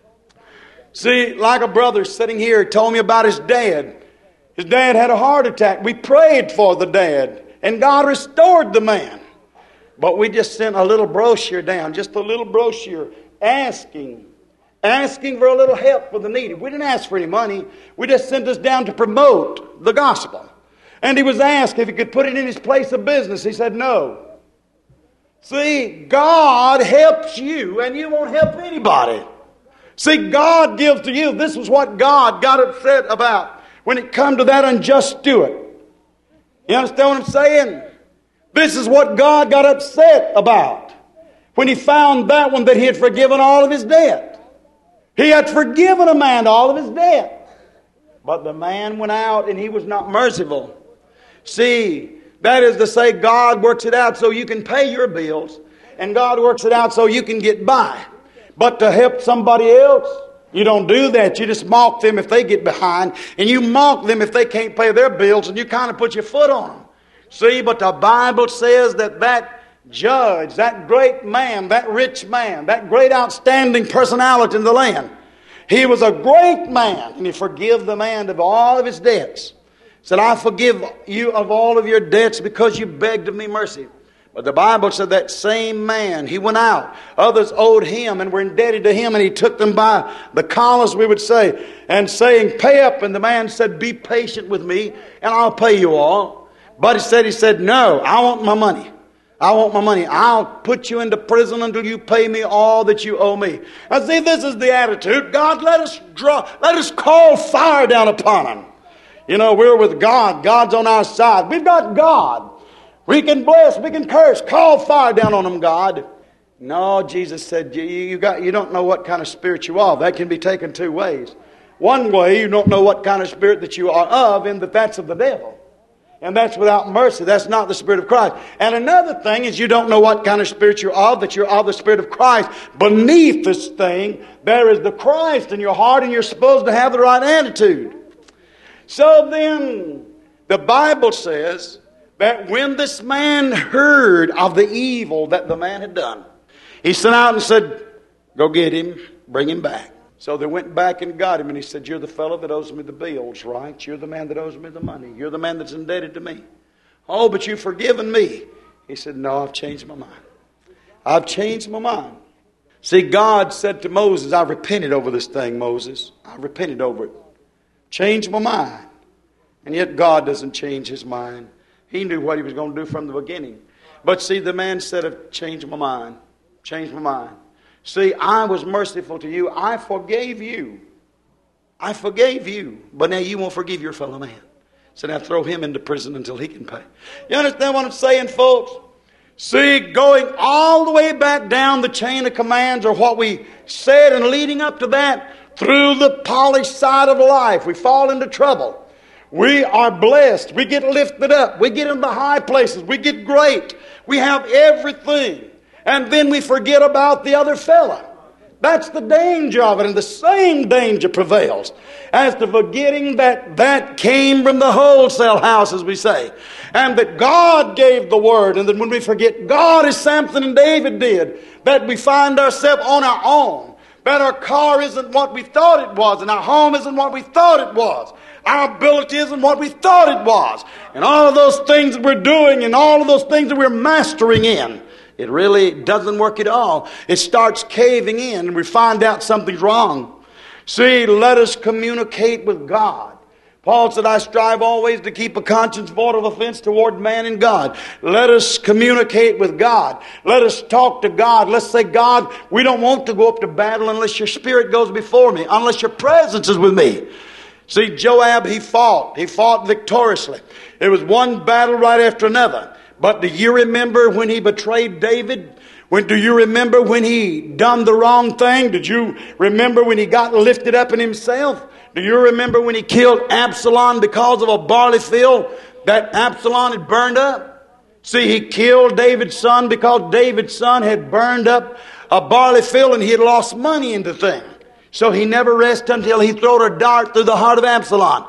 See, like a brother sitting here told me about his dad. His dad had a heart attack. We prayed for the dad, and God restored the man. But we just sent a little brochure down, just a little brochure, asking for a little help for the needy. We didn't ask for any money. We just sent this down to promote the gospel. And he was asked if he could put it in his place of business. He said no. See, God helps you, and you won't help anybody. See, God gives to you. This was what God got upset about when it come to that unjust steward. You understand what I'm saying? This is what God got upset about when He found that one, that he had forgiven all of his debt. He had forgiven a man all of his debt. But the man went out and he was not merciful. See, that is to say, God works it out so you can pay your bills, and God works it out so you can get by. But to help somebody else, you don't do that. You just mock them if they get behind, and you mock them if they can't pay their bills, and you kind of put your foot on them. See, but the Bible says that judge, that great man, that rich man, that great outstanding personality in the land, he was a great man, and he forgave the man of all of his debts. Said, I forgive you of all of your debts because you begged of me mercy. But the Bible said that same man, he went out. Others owed him and were indebted to him, and he took them by the collars, we would say, and saying, pay up. And the man said, be patient with me, and I'll pay you all. But he said, no, I want my money. I want my money. I'll put you into prison until you pay me all that you owe me. Now see, this is the attitude. God, let us call fire down upon him. You know, we're with God. God's on our side. We've got God. We can bless, we can curse. Call fire down on them, God. No, Jesus said, you don't know what kind of spirit you are. That can be taken two ways. One way, you don't know what kind of spirit that you are of, and that's of the devil. And that's without mercy. That's not the Spirit of Christ. And another thing is you don't know what kind of spirit you're of, that you're of the Spirit of Christ. Beneath this thing, there is the Christ in your heart, and you're supposed to have the right attitude. So then, the Bible says that when this man heard of the evil that the man had done, he sent out and said, go get him, bring him back. So they went back and got him, and he said, you're the fellow that owes me the bills, right? You're the man that owes me the money. You're the man that's indebted to me. Oh, but you've forgiven me. He said, no, I've changed my mind. I've changed my mind. See, God said to Moses, I've repented over this thing, Moses. I've repented over it. Changed my mind. And yet God doesn't change His mind. He knew what He was going to do from the beginning. But see, the man said, change my mind. Change my mind. See, I was merciful to you. I forgave you. I forgave you. But now you won't forgive your fellow man. So now throw him into prison until he can pay. You understand what I'm saying, folks? See, going all the way back down the chain of commands, or what we said, and leading up to that, through the polished side of life, we fall into trouble. We are blessed. We get lifted up. We get in the high places. We get great. We have everything. And then we forget about the other fella. That's the danger of it. And the same danger prevails as to forgetting that came from the wholesale house, as we say. And that God gave the word. And that when we forget God, as Samson and David did, that we find ourselves on our own. That our car isn't what we thought it was. And our home isn't what we thought it was. Our ability isn't what we thought it was. And all of those things that we're doing and all of those things that we're mastering in, it really doesn't work at all. It starts caving in and we find out something's wrong. See, let us communicate with God. Paul said, I strive always to keep a conscience void of offense toward man and God. Let us communicate with God. Let us talk to God. Let's say, God, we don't want to go up to battle unless your Spirit goes before me, unless your presence is with me. See, Joab, he fought victoriously. It was one battle right after another. But do you remember when he betrayed David? Do you remember when he done the wrong thing? Did you remember when he got lifted up in himself? Do you remember when he killed Absalom because of a barley field that Absalom had burned up? See, he killed David's son because David's son had burned up a barley field and he had lost money in the thing. So he never rested until he threw a dart through the heart of Absalom.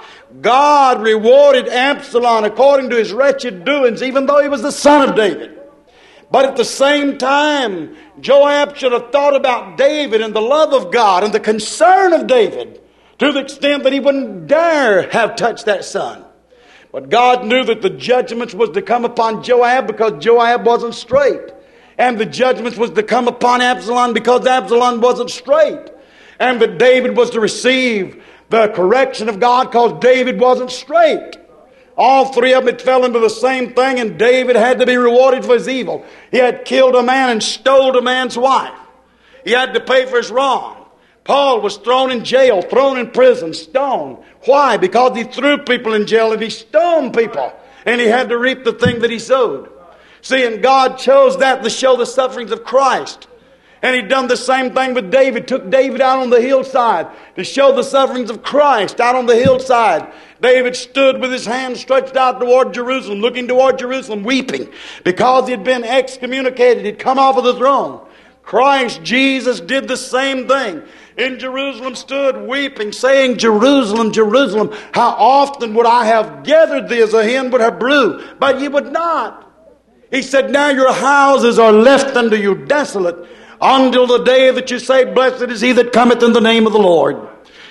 God rewarded Absalom according to his wretched doings, even though he was the son of David. But at the same time, Joab should have thought about David and the love of God and the concern of David to the extent that he wouldn't dare have touched that son. But God knew that the judgments was to come upon Joab because Joab wasn't straight. And the judgments was to come upon Absalom because Absalom wasn't straight. And that David was to receive the correction of God because David wasn't straight. All three of them had fell into the same thing, and David had to be rewarded for his evil. He had killed a man and stole a man's wife. He had to pay for his wrong. Paul was thrown in jail, thrown in prison, stoned. Why? Because he threw people in jail and he stoned people. And he had to reap the thing that he sowed. See, and God chose that to show the sufferings of Christ. And He'd done the same thing with David. Took David out on the hillside to show the sufferings of Christ out on the hillside. David stood with his hands stretched out toward Jerusalem, looking toward Jerusalem, weeping because he had been excommunicated. He'd come off of the throne. Christ Jesus did the same thing. In Jerusalem stood weeping, saying, Jerusalem, Jerusalem, how often would I have gathered thee as a hen would her brood, but ye would not. He said, now your houses are left unto you desolate, until the day that you say, blessed is he that cometh in the name of the Lord.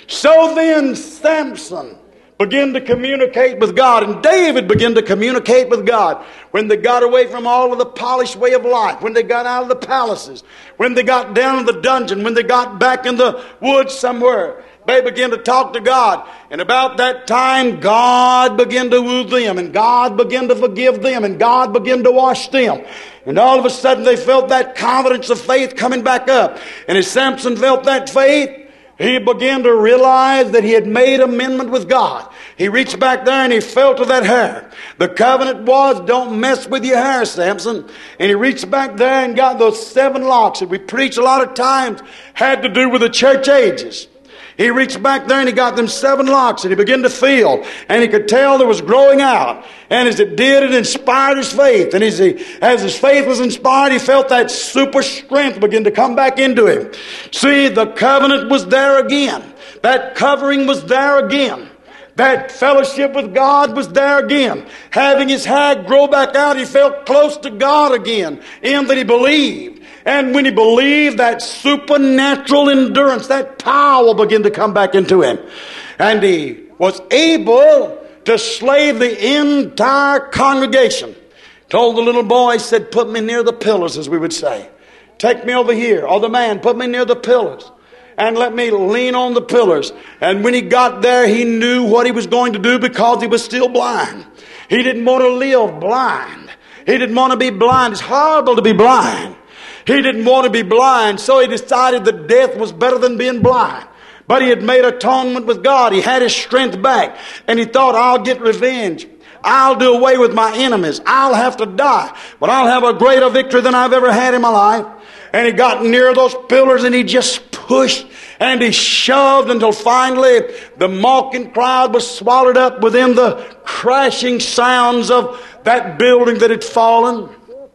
So then Samson began to communicate with God, and David began to communicate with God when they got away from all of the polished way of life, when they got out of the palaces, when they got down in the dungeon, when they got back in the woods somewhere. They began to talk to God. And about that time, God began to woo them, and God began to forgive them, and God began to wash them. And all of a sudden they felt that confidence of faith coming back up. And as Samson felt that faith, he began to realize that he had made amendment with God. He reached back there and he felt of that hair. The covenant was, don't mess with your hair, Samson. And he reached back there and got those 7 locks that we preach a lot of times had to do with the church ages. He reached back there and he got them 7 locks and he began to feel. And he could tell there was growing out. And as it did, it inspired his faith. And as his faith was inspired, he felt that super strength begin to come back into him. See, the covenant was there again. That covering was there again. That fellowship with God was there again. Having his hair grow back out, he felt close to God again, in that he believed. And when he believed, that supernatural endurance, that power began to come back into him. And he was able to slay the entire congregation. Told the little boy, he said, put me near the pillars, as we would say. Take me over here. Or the man, put me near the pillars. and let me lean on the pillars. And when he got there, he knew what he was going to do because he was still blind. He didn't want to live blind. He didn't want to be blind. It's horrible to be blind. He didn't want to be blind, so he decided that death was better than being blind. But he had made atonement with God. He had his strength back. And he thought, I'll get revenge. I'll do away with my enemies. I'll have to die, but I'll have a greater victory than I've ever had in my life. And he got near those pillars and he just pushed and he shoved until finally the mocking crowd was swallowed up within the crashing sounds of that building that had fallen.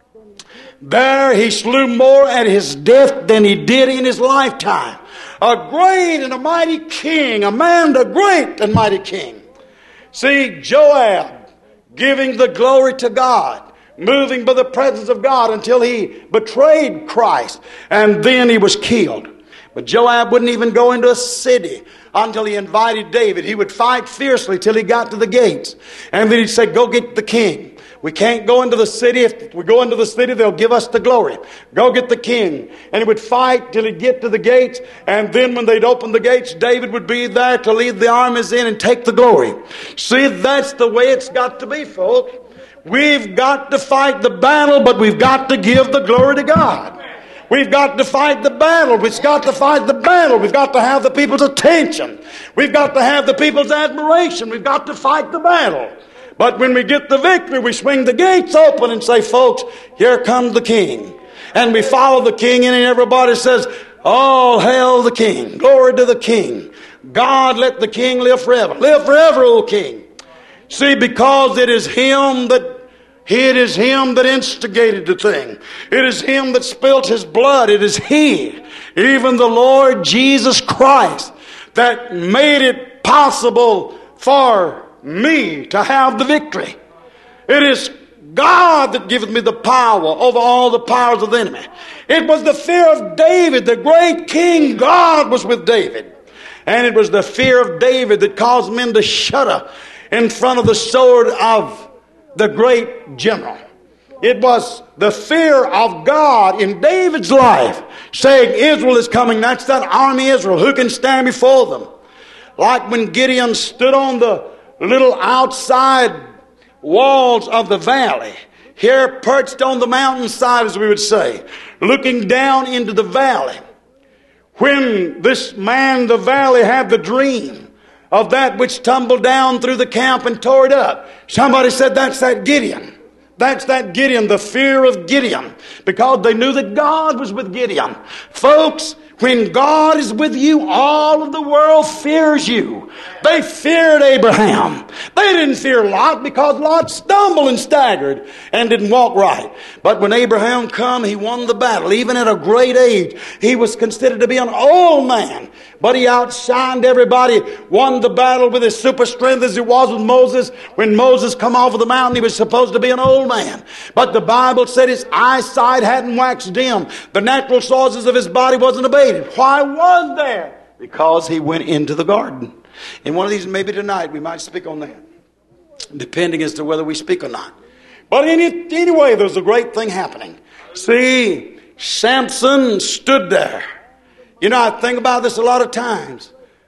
There he slew more at his death than he did in his lifetime. A great and a mighty king, a man, a great and mighty king. See, Joab giving the glory to God, moving by the presence of God until he betrayed Christ, and then he was killed. But Joab wouldn't even go into a city until he invited David. He would fight fiercely till he got to the gates, and then he'd say, go get the king. We can't go into the city. If we go into the city, they'll give us the glory. Go get the king. And he would fight till he'd get to the gates. And then when they'd open the gates, David would be there to lead the armies in and take the glory. See, that's the way it's got to be, folks. We've got to fight the battle, but we've got to give the glory to God. We've got to fight the battle. We've got to fight the battle. We've got to have the people's attention. We've got to have the people's admiration. We've got to fight the battle. But when we get the victory, we swing the gates open and say, folks, here comes the king. And we follow the king in and everybody says, all hail the king. Glory to the king. God, let the king live forever. Live forever, O king. See, because it is him that instigated the thing. It is him that spilt his blood. It is he, even the Lord Jesus Christ, that made it possible for me to have the victory. It is God that giveth me the power over all the powers of the enemy. It was the fear of David, the great king. God was with David. And it was the fear of David that caused men to shudder in front of the sword of the great general. It was the fear of God in David's life, saying, Israel is coming. That's that army Israel. Who can stand before them? Like when Gideon stood on the little outside walls of the valley, here perched on the mountainside, as we would say, looking down into the valley. When this man, the valley, had the dream of that which tumbled down through the camp and tore it up, somebody said, that's that Gideon. That's that Gideon, the fear of Gideon, because they knew that God was with Gideon. Folks, when God is with you, all of the world fears you. They feared Abraham. They didn't fear Lot because Lot stumbled and staggered and didn't walk right. But when Abraham come, he won the battle. Even at a great age, he was considered to be an old man. But he outshined everybody, won the battle with his super strength as it was with Moses. When Moses come off of the mountain, he was supposed to be an old man. But the Bible said his eyesight hadn't waxed dim. The natural sources of his body wasn't abated. Why was there? Because he went into the garden. In one of these, maybe tonight, we might speak on that, depending as to whether we speak or not. But anyway, there's a great thing happening. See, Samson stood there. You know, I think about this a lot of times.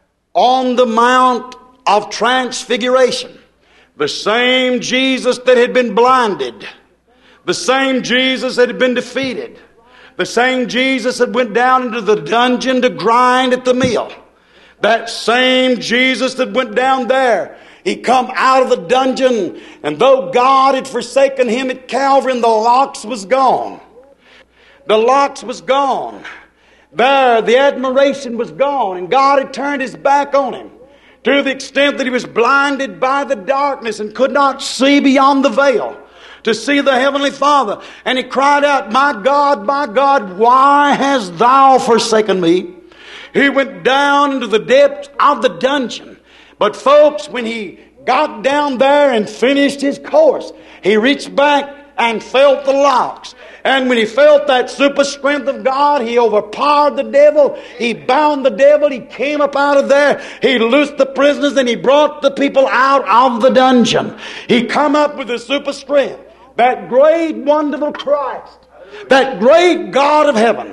On the Mount of Transfiguration, the same Jesus that had been blinded, the same Jesus that had been defeated, the same Jesus that went down into the dungeon to grind at the mill, that same Jesus that went down there, he come out of the dungeon, and though God had forsaken him at Calvary, and the locks was gone. The locks was gone. There, the admiration was gone, and God had turned his back on him to the extent that he was blinded by the darkness and could not see beyond the veil to see the Heavenly Father. And he cried out, my God, why hast thou forsaken me? He went down into the depths of the dungeon. But folks, when he got down there and finished his course, he reached back and felt the locks. And when he felt that super strength of God, he overpowered the devil. He bound the devil. He came up out of there. He loosed the prisoners and he brought the people out of the dungeon. He come up with the super strength. That great, wonderful Christ, that great God of heaven,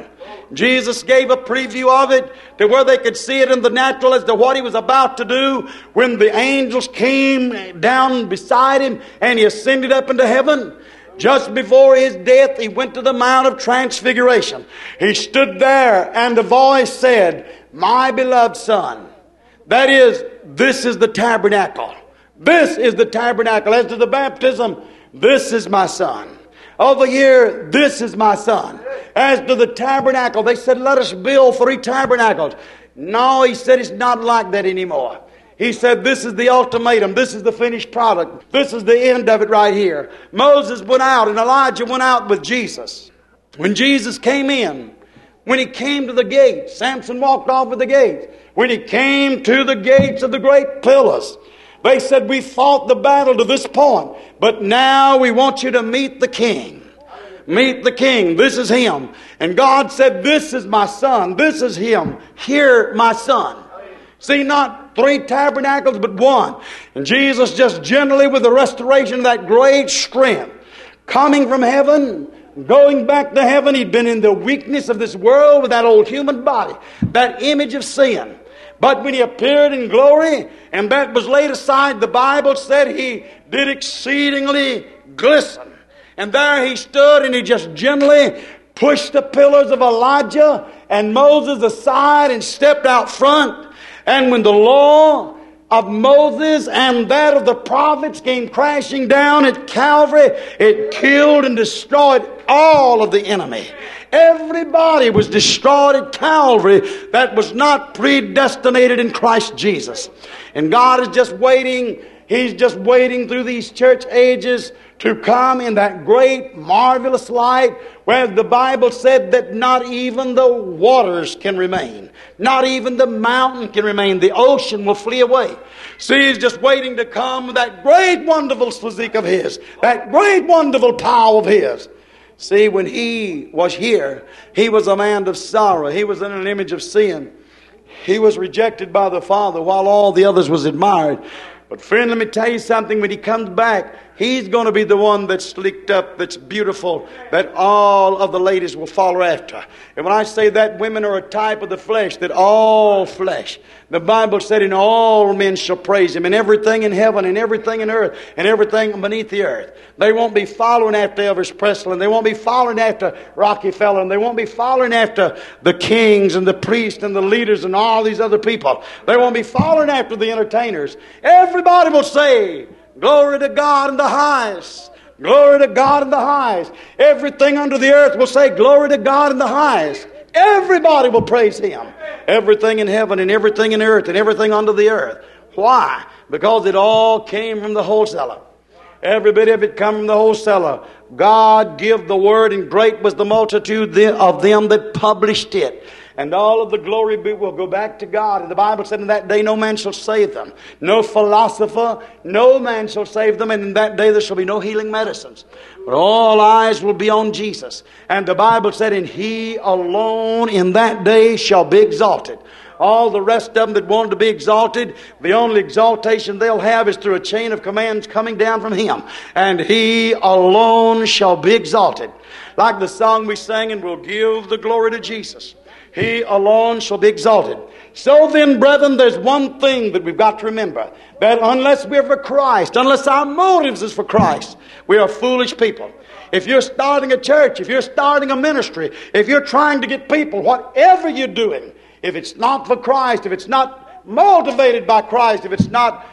Jesus gave a preview of it to where they could see it in the natural as to what He was about to do when the angels came down beside Him and He ascended up into heaven. Just before His death, He went to the Mount of Transfiguration. He stood there and the voice said, "My beloved Son." That is, this is the tabernacle. This is the tabernacle. As to the baptism, this is my Son. Over here, this is my Son. As to the tabernacle, they said, "Let us build 3 tabernacles." No, He said, it's not like that anymore. He said, this is the ultimatum. This is the finished product. This is the end of it right here. Moses went out and Elijah went out with Jesus. When Jesus came in, when He came to the gate, Samson walked off with the gate. When he came to the gates of the great pillars, they said, "We fought the battle to this point, but now we want you to meet the King." Meet the King. This is Him. And God said, "This is my Son. This is Him. Hear my Son." See, not 3 tabernacles, but 1. And Jesus just generally, with the restoration of that great strength, coming from heaven, going back to heaven, He'd been in the weakness of this world with that old human body, that image of sin. But when He appeared in glory, and that was laid aside, the Bible said He did exceedingly glisten. And there He stood and He just gently pushed the pillars of Elijah and Moses aside and stepped out front. And when the law of Moses and that of the prophets came crashing down at Calvary, it killed and destroyed all of the enemy. Everybody was destroyed at Calvary that was not predestinated in Christ Jesus. And God is just waiting. He's just waiting through these church ages to come in that great, marvelous light where the Bible said that not even the waters can remain. Not even the mountain can remain. The ocean will flee away. See, He's just waiting to come with that great, wonderful physique of His. That great, wonderful power of His. See, when He was here, He was a man of sorrow. He was in an image of sin. He was rejected by the Father while all the others was admired. But friend, let me tell you something. When He comes back, He's going to be the one that's slicked up, that's beautiful, that all of the ladies will follow after. And when I say that women are a type of the flesh, that all flesh, the Bible said, "In all men shall praise Him," and everything in heaven and everything in earth and everything beneath the earth. They won't be following after Elvis Presley, and they won't be following after Rockefeller, and they won't be following after the kings and the priests and the leaders and all these other people. They won't be following after the entertainers. Everybody will say, "Glory to God in the highest. Glory to God in the highest." Everything under the earth will say, "Glory to God in the highest." Everybody will praise Him. Everything in heaven and everything in earth and everything under the earth. Why? Because it all came from the wholesaler. Every bit of it come from the wholesaler. God give the word, and great was the multitude of them that published it. And all of the glory will go back to God. And the Bible said, "In that day no man shall save them." No philosopher, no man shall save them. And in that day there shall be no healing medicines. But all eyes will be on Jesus. And the Bible said, "And He alone in that day shall be exalted." All the rest of them that wanted to be exalted, the only exaltation they'll have is through a chain of commands coming down from Him. And He alone shall be exalted. Like the song we sang, "And we'll give the glory to Jesus. He alone shall be exalted." So then, brethren, there's one thing that we've got to remember. That unless we're for Christ, unless our motives is for Christ, we are foolish people. If you're starting a church, if you're starting a ministry, if you're trying to get people, whatever you're doing, if it's not for Christ, if it's not motivated by Christ, if it's not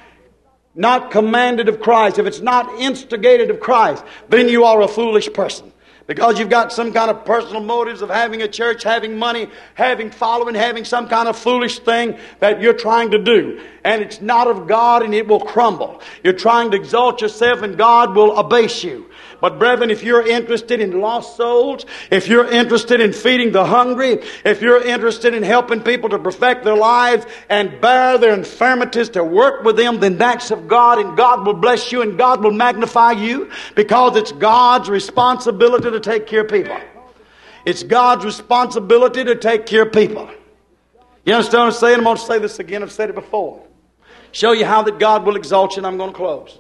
commanded of Christ, if it's not instigated of Christ, then you are a foolish person. Because you've got some kind of personal motives of having a church, having money, having following, having some kind of foolish thing that you're trying to do. And it's not of God, and it will crumble. You're trying to exalt yourself, and God will abase you. But brethren, if you're interested in lost souls, if you're interested in feeding the hungry, if you're interested in helping people to perfect their lives and bear their infirmities, to work with them, then that's of God, and God will bless you and God will magnify you, because it's God's responsibility to take care of people. It's God's responsibility to take care of people. You understand what I'm saying? I'm going to say this again. I've said it before. Show you how that God will exalt you, and I'm going to close.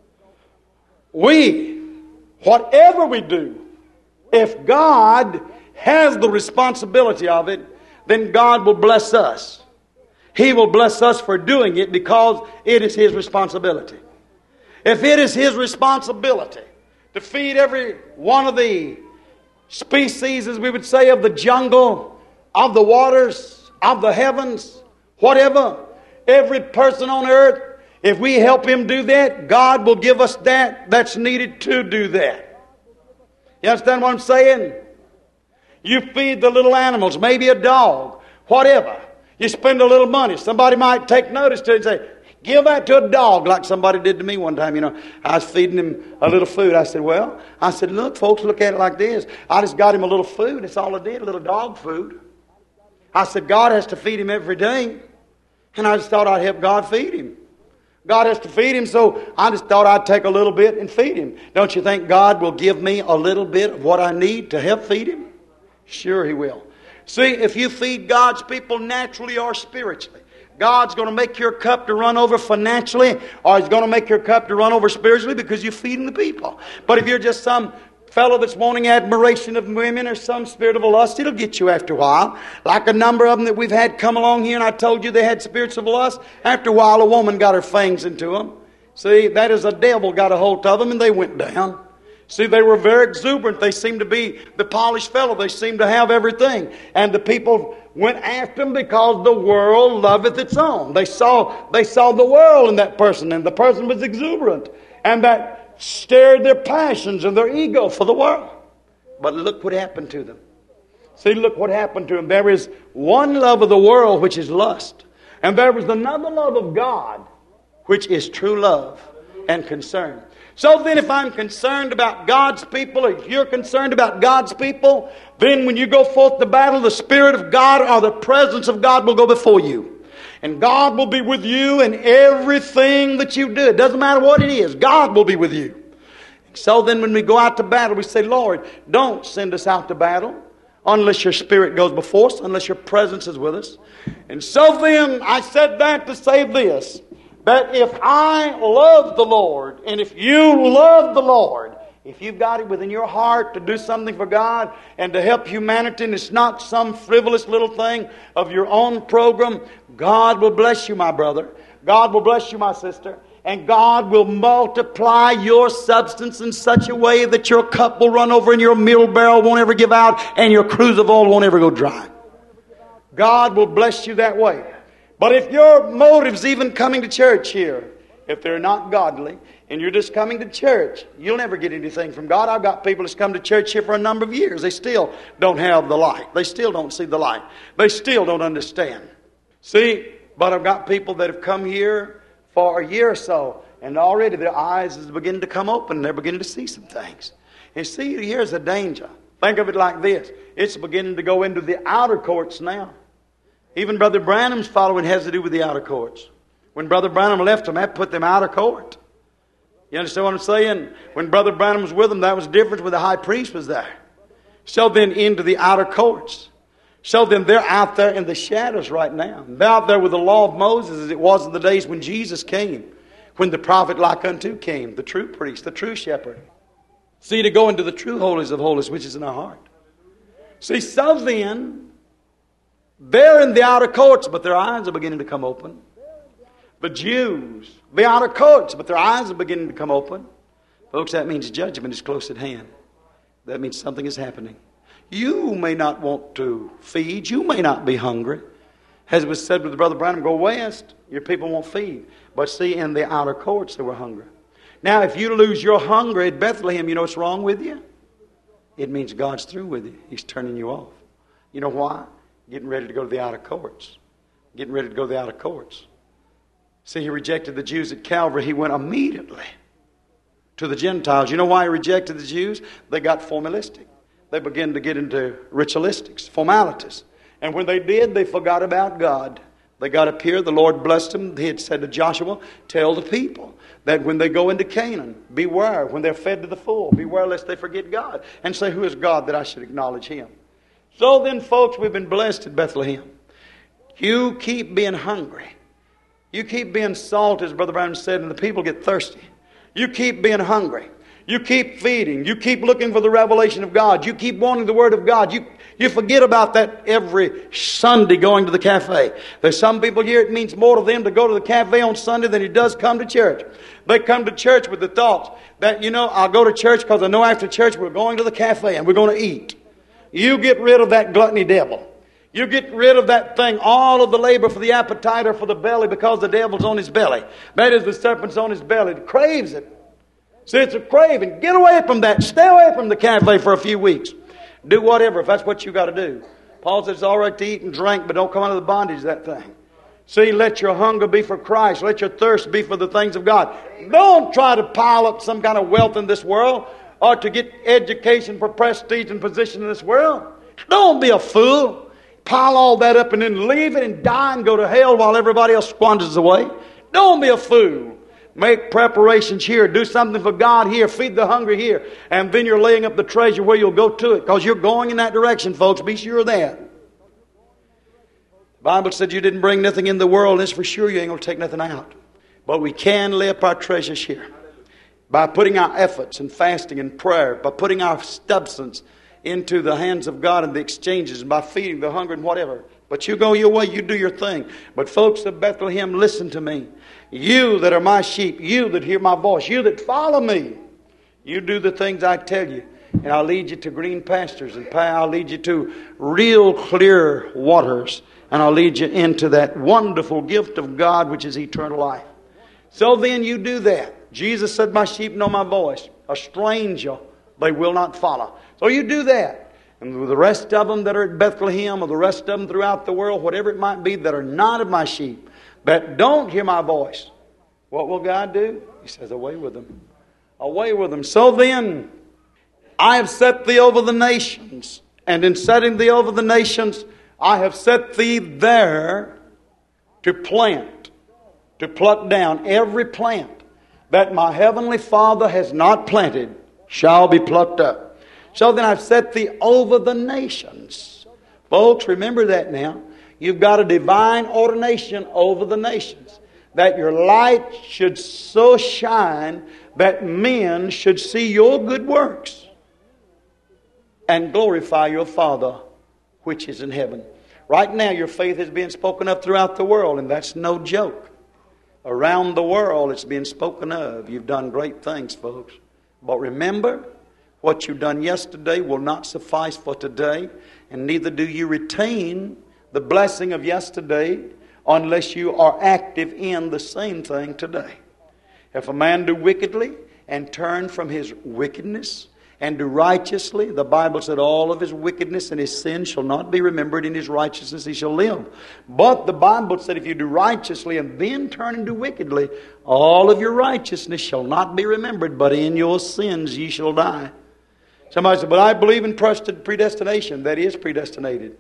Whatever we do, if God has the responsibility of it, then God will bless us. He will bless us for doing it because it is His responsibility. If it is His responsibility to feed every one of the species, as we would say, of the jungle, of the waters, of the heavens, whatever, every person on earth, if we help Him do that, God will give us that's needed to do that. You understand what I'm saying? You feed the little animals, maybe a dog, whatever. You spend a little money. Somebody might take notice to it and say, give that to a dog, like somebody did to me one time. I was feeding him a little food. I said, look, folks, look at it like this. I just got him a little food. That's all I did, a little dog food. I said, God has to feed him every day. And I just thought I'd help God feed him. God has to feed him, so I just thought I'd take a little bit and feed him. Don't you think God will give me a little bit of what I need to help feed him? Sure He will. See, if you feed God's people naturally or spiritually, God's going to make your cup to run over financially, or He's going to make your cup to run over spiritually because you're feeding the people. But if you're just some fellow that's wanting admiration of women or some spirit of lust, it'll get you after a while. Like a number of them that we've had come along here, and I told you they had spirits of lust. After a while, a woman got her fangs into them. See, that is a devil got a hold of them, and they went down. See, they were very exuberant. They seemed to be the polished fellow. They seemed to have everything. And the people went after them because the world loveth its own. They saw the world in that person, and the person was exuberant. And that stirred their passions and their ego for the world. But look what happened to them. See, look what happened to them. There is one love of the world, which is lust. And there is another love of God, which is true love and concern. So then if I'm concerned about God's people, or if you're concerned about God's people, then when you go forth to battle, the Spirit of God or the presence of God will go before you. And God will be with you in everything that you do. It doesn't matter what it is. God will be with you. So then when we go out to battle, we say, Lord, don't send us out to battle unless your Spirit goes before us, unless your presence is with us. And so then I said that to say this. That if I love the Lord, and if you love the Lord, if you've got it within your heart to do something for God and to help humanity, and it's not some frivolous little thing of your own program, God will bless you, my brother. God will bless you, my sister. And God will multiply your substance in such a way that your cup will run over and your meal barrel won't ever give out and your cruse of oil won't ever go dry. God will bless you that way. But if your motives even coming to church here, if they're not godly, and you're just coming to church, you'll never get anything from God. I've got people that's come to church here for a number of years. They still don't have the light. They still don't see the light. They still don't understand. See, but I've got people that have come here for a year or so, and already their eyes is beginning to come open, and they're beginning to see some things. And see, here's a danger. Think of it like this. It's beginning to go into the outer courts now. Even Brother Branham's following has to do with the outer courts. When Brother Branham left them, that put them out of court. You understand what I'm saying? When Brother Branham was with them, that was different when the high priest was there. So then into the outer courts. So then they're out there in the shadows right now. They're out there with the law of Moses as it was in the days when Jesus came. When the prophet like unto came, the true priest, the true shepherd. See, to go into the true holies of holies, which is in our heart. See, so then, they're in the outer courts, but their eyes are beginning to come open. The Jews, the outer courts, but their eyes are beginning to come open. Folks, that means judgment is close at hand. That means something is happening. You may not want to feed. You may not be hungry. As it was said with Brother Branham, go west, your people won't feed. But see, in the outer courts, they were hungry. Now, if you lose your hunger at Bethlehem, you know what's wrong with you? It means God's through with you. He's turning you off. You know why? Getting ready to go to the outer courts. Getting ready to go to the outer courts. See, He rejected the Jews at Calvary. He went immediately to the Gentiles. You know why He rejected the Jews? They got formalistic. They began to get into ritualistics, formalities. And when they did, they forgot about God. They got up here. The Lord blessed them. He had said to Joshua, tell the people that when they go into Canaan, beware. When they're fed to the full, beware lest they forget God. And say, who is God that I should acknowledge Him? So then, folks, we've been blessed at Bethlehem. You keep being hungry. You keep being salt, as Brother Branham said, and the people get thirsty. You keep being hungry. You keep feeding. You keep looking for the revelation of God. You keep wanting the Word of God. You forget about that every Sunday going to the cafe. There's some people here, it means more to them to go to the cafe on Sunday than it does come to church. They come to church with the thoughts that, I'll go to church because I know after church we're going to the cafe and we're going to eat. You get rid of that gluttony devil. You get rid of that thing, all of the labor for the appetite or for the belly, because the devil's on his belly. That is, the serpent's on his belly. It craves it. See, it's a craving. Get away from that. Stay away from the cafe for a few weeks. Do whatever if that's what you got to do. Paul says it's all right to eat and drink, but don't come under the bondage of that thing. See, let your hunger be for Christ. Let your thirst be for the things of God. Don't try to pile up some kind of wealth in this world or to get education for prestige and position in this world. Don't be a fool. Pile all that up and then leave it and die and go to hell while everybody else squanders away. Don't be a fool. Make preparations here. Do something for God here. Feed the hungry here. And then you're laying up the treasure where you'll go to it. Because you're going in that direction, folks. Be sure of that. The Bible said you didn't bring nothing in the world. And it's for sure you ain't going to take nothing out. But we can lay up our treasures here. By putting our efforts and fasting and prayer. By putting our substance into the hands of God and the exchanges. And by feeding the hungry and whatever. But you go your way. You do your thing. But folks of Bethlehem, listen to me. You that are my sheep, you that hear my voice, you that follow me, you do the things I tell you, and I'll lead you to green pastures, and I'll lead you to real clear waters, and I'll lead you into that wonderful gift of God, which is eternal life. So then you do that. Jesus said, my sheep know my voice. A stranger they will not follow. So you do that. And with the rest of them that are at Bethlehem, or the rest of them throughout the world, whatever it might be, that are not of my sheep, that don't hear my voice, what will God do? He says, away with them. Away with them. So then, I have set thee over the nations. And in setting thee over the nations, I have set thee there to plant, to pluck down every plant that my heavenly Father has not planted shall be plucked up. So then I've set thee over the nations. Folks, remember that now. You've got a divine ordination over the nations. That your light should so shine that men should see your good works and glorify your Father which is in heaven. Right now your faith is being spoken of throughout the world, and that's no joke. Around the world it's being spoken of. You've done great things, folks. But remember, what you've done yesterday will not suffice for today, and neither do you retain the blessing of yesterday unless you are active in the same thing today. If a man do wickedly and turn from his wickedness and do righteously, the Bible said all of his wickedness and his sin shall not be remembered, in his righteousness he shall live. But the Bible said if you do righteously and then turn and do wickedly, all of your righteousness shall not be remembered, but in your sins ye shall die. Somebody said, but I believe in predestination. That is predestinated.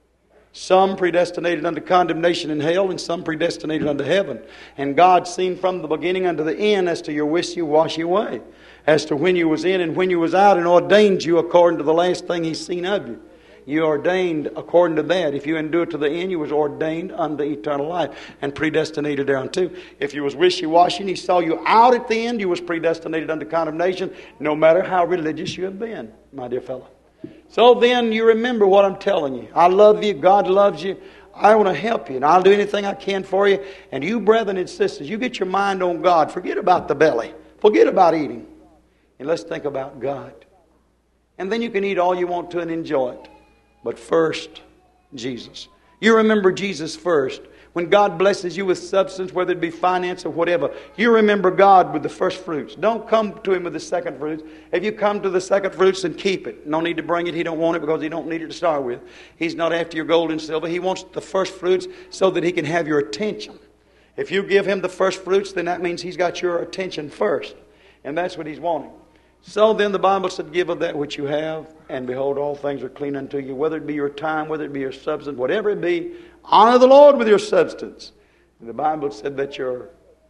Some predestinated unto condemnation in hell, and some predestinated unto heaven. And God seen from the beginning unto the end as to your wishy-washy way, as to when you was in and when you was out, and ordained you according to the last thing He's seen of you. You ordained according to that. If you endure to the end, you was ordained unto eternal life and predestinated thereunto. If you was wishy-washy and He saw you out at the end, you was predestinated unto condemnation, no matter how religious you have been, my dear fellow. So then you remember what I'm telling you. I love you. God loves you. I want to help you, and I'll do anything I can for you. And you brethren and sisters, you get your mind on God. Forget about the belly. Forget about eating. And let's think about God. And then you can eat all you want to and enjoy it. But first, Jesus. You remember Jesus first. When God blesses you with substance, whether it be finance or whatever, you remember God with the first fruits. Don't come to Him with the second fruits. If you come to the second fruits, then keep it. No need to bring it. He don't want it because He don't need it to start with. He's not after your gold and silver. He wants the first fruits so that He can have your attention. If you give Him the first fruits, then that means He's got your attention first. And that's what He's wanting. So then the Bible said, give of that which you have, and behold, all things are clean unto you. Whether it be your time, whether it be your substance, whatever it be, honor the Lord with your substance. And the Bible said that your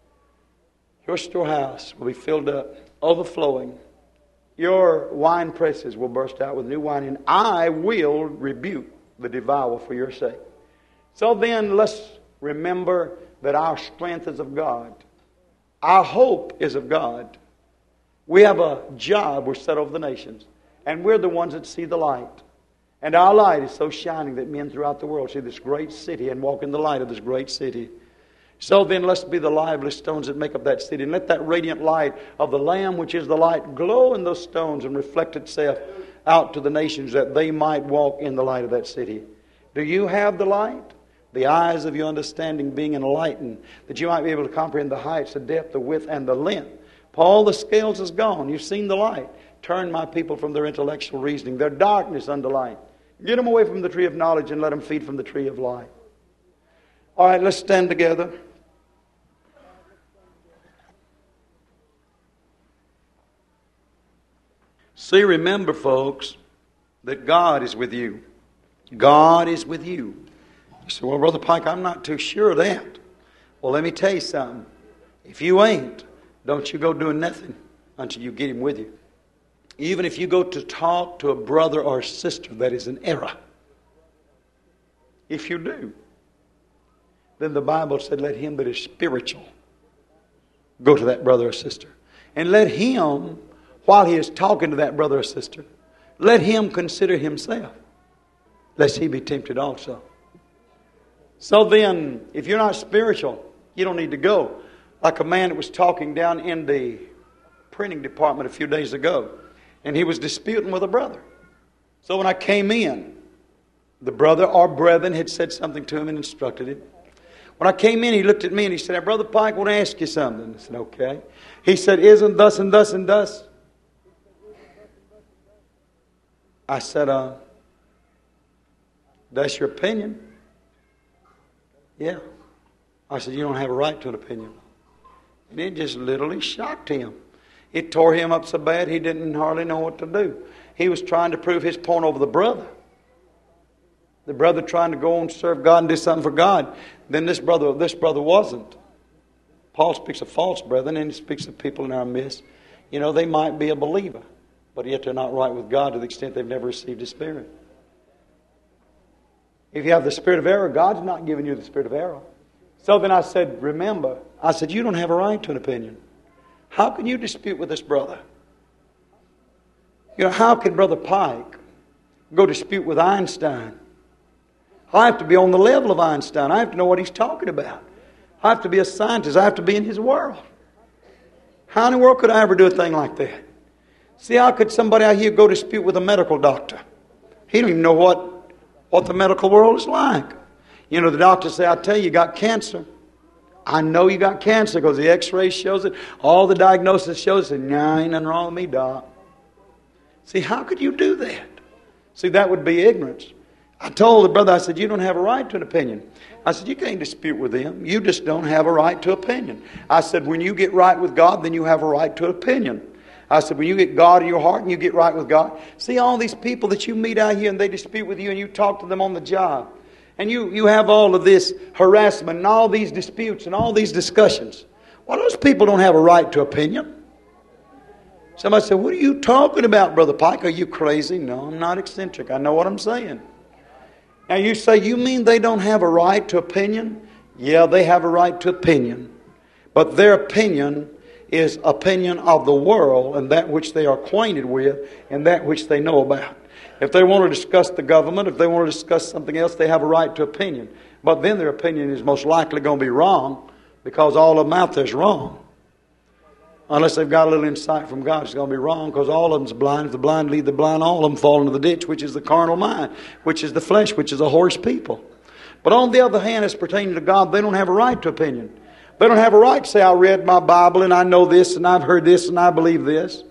storehouse will be filled up, overflowing. Your wine presses will burst out with new wine, and I will rebuke the devourer for your sake. So then let's remember that our strength is of God. Our hope is of God. We have a job. We're set over the nations. And we're the ones that see the light. And our light is so shining that men throughout the world see this great city and walk in the light of this great city. So then let's be the lively stones that make up that city. And let that radiant light of the Lamb, which is the light, glow in those stones and reflect itself out to the nations that they might walk in the light of that city. Do you have the light? The eyes of your understanding being enlightened, that you might be able to comprehend the heights, the depth, the width, and the length. Paul, the scales is gone. You've seen the light. Turn my people from their intellectual reasoning, their darkness unto light. Get them away from the tree of knowledge and let them feed from the tree of life. All right, let's stand together. See, remember, folks, that God is with you. God is with you. You say, well, Brother Pike, I'm not too sure of that. Well, let me tell you something. If you ain't, don't you go doing nothing until you get Him with you. Even if you go to talk to a brother or a sister that is in error. If you do, then the Bible said, let him that is spiritual go to that brother or sister. And let him, while he is talking to that brother or sister, let him consider himself, lest he be tempted also. So then, if you're not spiritual, you don't need to go. Like a man that was talking down in the printing department a few days ago, and he was disputing with a brother. So when I came in, the brother or brethren had said something to him and instructed him. When I came in, he looked at me and he said, Brother Pike, I want to ask you something. I said, okay. He said, isn't thus and thus and thus? I said, that's your opinion? Yeah. I said, you don't have a right to an opinion. And it just literally shocked him. It tore him up so bad he didn't hardly know what to do. He was trying to prove his point over the brother. The brother trying to go and serve God and do something for God. Then this brother wasn't. Paul speaks of false brethren, and he speaks of people in our midst. You know, they might be a believer, but yet they're not right with God to the extent they've never received His Spirit. If you have the spirit of error, God's not giving you the spirit of error. So then I said, remember, I said, you don't have a right to an opinion. How can you dispute with this brother? You know, how can Brother Pike go dispute with Einstein? I have to be on the level of Einstein. I have to know what he's talking about. I have to be a scientist. I have to be in his world. How in the world could I ever do a thing like that? See, how could somebody out here go dispute with a medical doctor? He don't even know what the medical world is like. You know, the doctor say, I tell you, you got cancer. I know you got cancer because the x-ray shows it. All the diagnosis shows it. No, ain't nothing wrong with me, doc. See, how could you do that? See, that would be ignorance. I told the brother, I said, you don't have a right to an opinion. I said, you can't dispute with them. You just don't have a right to opinion. I said, when you get right with God, then you have a right to opinion. I said, when you get God in your heart and you get right with God. See all these people that you meet out here and they dispute with you and you talk to them on the job. And you have all of this harassment and all these disputes and all these discussions. Well, those people don't have a right to opinion. Somebody said, what are you talking about, Brother Pike? Are you crazy? No, I'm not eccentric. I know what I'm saying. Now you say, you mean they don't have a right to opinion? Yeah, they have a right to opinion. But their opinion is opinion of the world and that which they are acquainted with and that which they know about. If they want to discuss the government, if they want to discuss something else, they have a right to opinion. But then their opinion is most likely going to be wrong because all of them out there is wrong. Unless they've got a little insight from God, it's going to be wrong because all of them's blind. If the blind lead the blind, all of them fall into the ditch, which is the carnal mind, which is the flesh, which is a horse people. But on the other hand, as pertaining to God, they don't have a right to opinion. They don't have a right to say, I read my Bible and I know this and I've heard this and I believe this.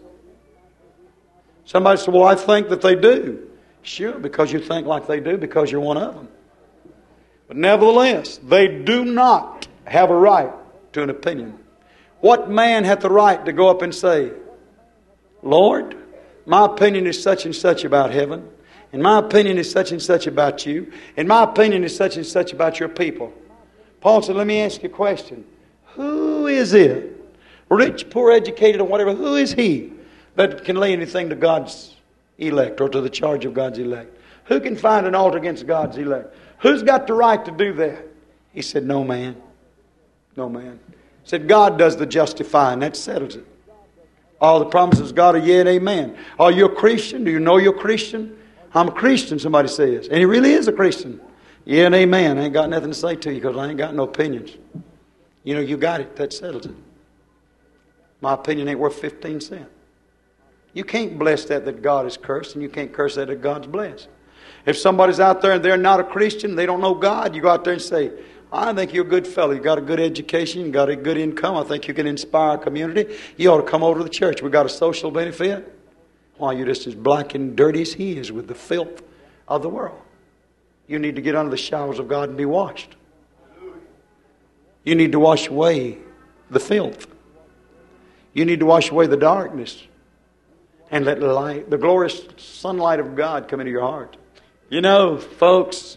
Somebody said, well, I think that they do. Sure, because you think like they do, because you're one of them. But nevertheless, they do not have a right to an opinion. What man hath the right to go up and say, Lord, my opinion is such and such about heaven, and my opinion is such and such about you, and my opinion is such and such about your people. Paul said, let me ask you a question. Who is it, rich, poor, educated, or whatever, who is he that can lay anything to God's elect or to the charge of God's elect? Who can find an altar against God's elect? Who's got the right to do that? He said, no man. No man. He said, God does the justifying. That settles it. All the promises of God are yea and amen. Are you a Christian? Do you know you're a Christian? I'm a Christian, somebody says. And he really is a Christian. Yeah and amen. I ain't got nothing to say to you because I ain't got no opinions. You know, you got it. That settles it. My opinion ain't worth 15 cents. You can't bless that God is cursed, and you can't curse that God's blessed. If somebody's out there and they're not a Christian, they don't know God, you go out there and say, I think you're a good fellow. You got a good education, you got a good income. I think you can inspire a community. You ought to come over to the church. We got a social benefit. Why, you're just as black and dirty as he is with the filth of the world. You need to get under the showers of God and be washed. You need to wash away the filth. You need to wash away the darkness. And let light, the glorious sunlight of God come into your heart. You know, folks,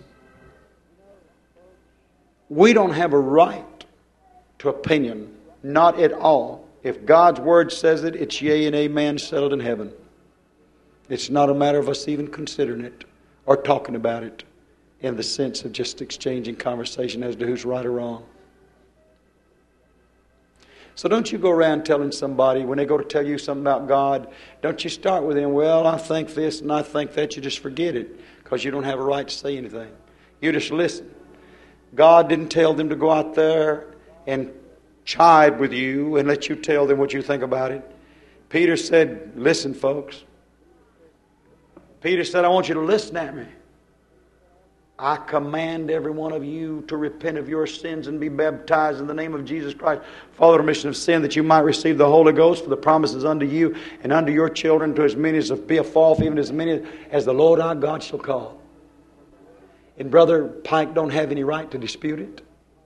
we don't have a right to opinion. Not at all. If God's Word says it, it's yea and amen, settled in heaven. It's not a matter of us even considering it or talking about it in the sense of just exchanging conversation as to who's right or wrong. So don't you go around telling somebody, when they go to tell you something about God, don't you start with them, well, I think this and I think that. You just forget it because you don't have a right to say anything. You just listen. God didn't tell them to go out there and chide with you and let you tell them what you think about it. Peter said, listen, folks. Peter said, I want you to listen at me. I command every one of you to repent of your sins and be baptized in the name of Jesus Christ for the remission of sin, that you might receive the Holy Ghost, for the promises unto you and unto your children, to as many as be afar, even as many as the Lord our God shall call. And Brother Pike don't have any right to dispute it.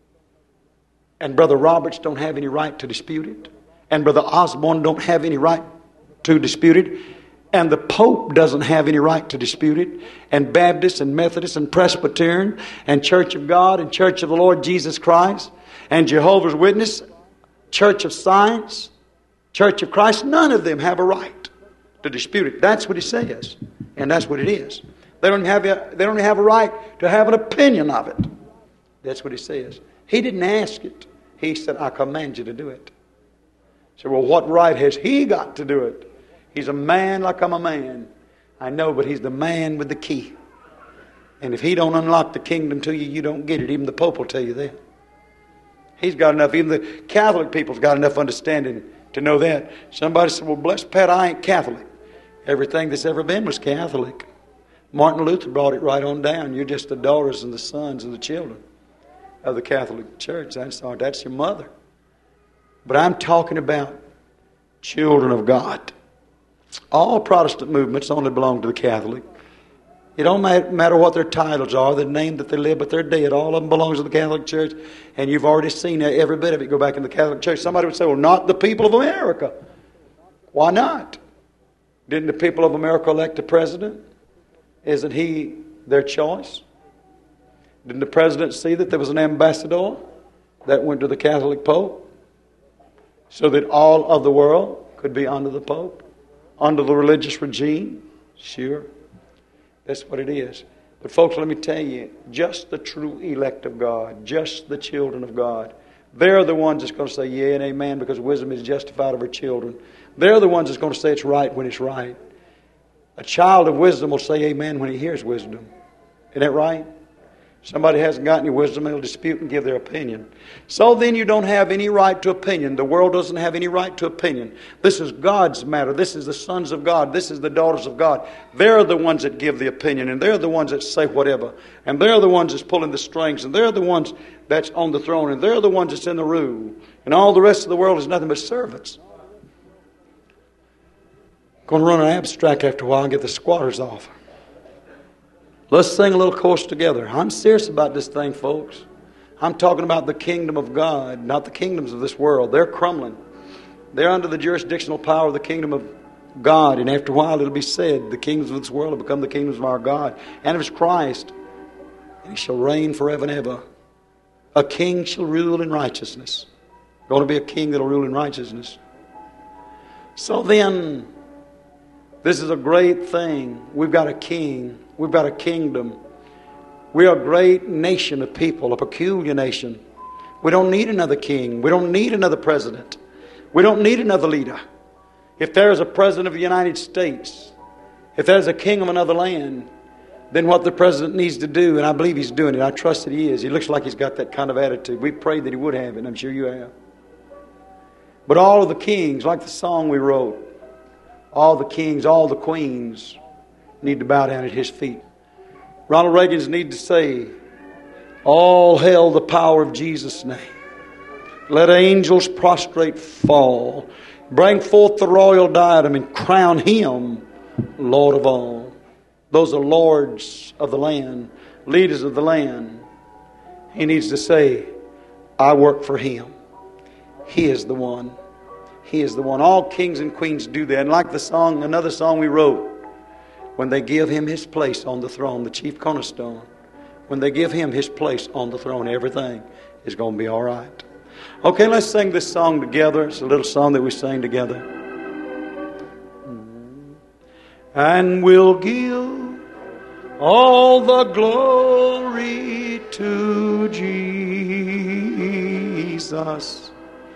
And Brother Roberts don't have any right to dispute it. And Brother Osborne don't have any right to dispute it. And the Pope doesn't have any right to dispute it. And Baptists and Methodists and Presbyterian and Church of God and Church of the Lord Jesus Christ and Jehovah's Witness, Church of Science, Church of Christ, none of them have a right to dispute it. That's what he says. And that's what it is. They don't have a right to have an opinion of it. That's what he says. He didn't ask it. He said, I command you to do it. So, well, what right has he got to do it? He's a man like I'm a man. I know, but he's the man with the key. And if he don't unlock the kingdom to you, you don't get it. Even the Pope will tell you that. He's got enough. Even the Catholic people's got enough understanding to know that. Somebody said, well, bless Pat, I ain't Catholic. Everything that's ever been was Catholic. Martin Luther brought it right on down. You're just the daughters and the sons and the children of the Catholic Church. That's your mother. But I'm talking about children of God. All Protestant movements only belong to the Catholic. It don't matter what their titles are, the name that they live, but they're dead. All of them belongs to the Catholic Church, and you've already seen every bit of it go back in the Catholic Church. Somebody would say, well, not the people of America. Why not? Didn't the people of America elect a president? Isn't he their choice? Didn't the president see that there was an ambassador that went to the Catholic Pope so that all of the world could be under the Pope? Under the religious regime? Sure. That's what it is. But folks, let me tell you, just the true elect of God, just the children of God, they're the ones that's going to say yea and amen because wisdom is justified of her children. They're the ones that's going to say it's right when it's right. A child of wisdom will say amen when he hears wisdom. Isn't that right? Somebody hasn't got any wisdom, they'll dispute and give their opinion. So then you don't have any right to opinion. The world doesn't have any right to opinion. This is God's matter. This is the sons of God. This is the daughters of God. They're the ones that give the opinion, and they're the ones that say whatever. And they're the ones that's pulling the strings, and they're the ones that's on the throne, and they're the ones that's in the rule. And all the rest of the world is nothing but servants. Going to run an abstract after a while and get the squatters off. Let's sing a little chorus together. I'm serious about this thing, folks. I'm talking about the kingdom of God, not the kingdoms of this world. They're crumbling. They're under the jurisdictional power of the kingdom of God. And after a while it'll be said, the kingdoms of this world have become the kingdoms of our God and of His Christ. And He shall reign forever and ever. A king shall rule in righteousness. Going to be a king that will rule in righteousness. So then, this is a great thing. We've got a king. We've got a kingdom. We're a great nation of people, a peculiar nation. We don't need another king. We don't need another president. We don't need another leader. If there's a president of the United States, if there's a king of another land, then what the president needs to do, and I believe he's doing it, I trust that he is. He looks like he's got that kind of attitude. We prayed that he would have it, and I'm sure you have. But all of the kings, like the song we wrote, all the kings, all the queens need to bow down at his feet. Ronald Reagan's need to say, all hail the power of Jesus' name. Let angels prostrate fall. Bring forth the royal diadem and crown him Lord of all. Those are lords of the land, leaders of the land. He needs to say, I work for him. He is the one. He is the one. All kings and queens do that. And like the song, another song we wrote, when they give him his place on the throne, the chief cornerstone, when they give him his place on the throne, everything is going to be all right. Okay, let's sing this song together. It's a little song that we sang together. And we'll give all the glory to Jesus.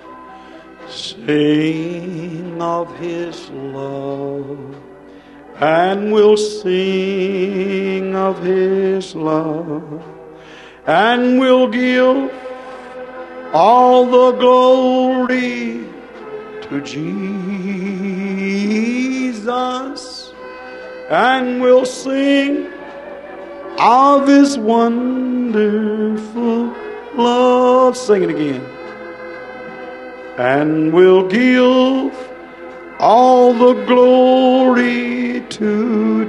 Sing of his love. And we'll sing of his love. And we'll give all the glory to Jesus, and we'll sing of his wonderful love. Sing it again. And we'll give all the glory to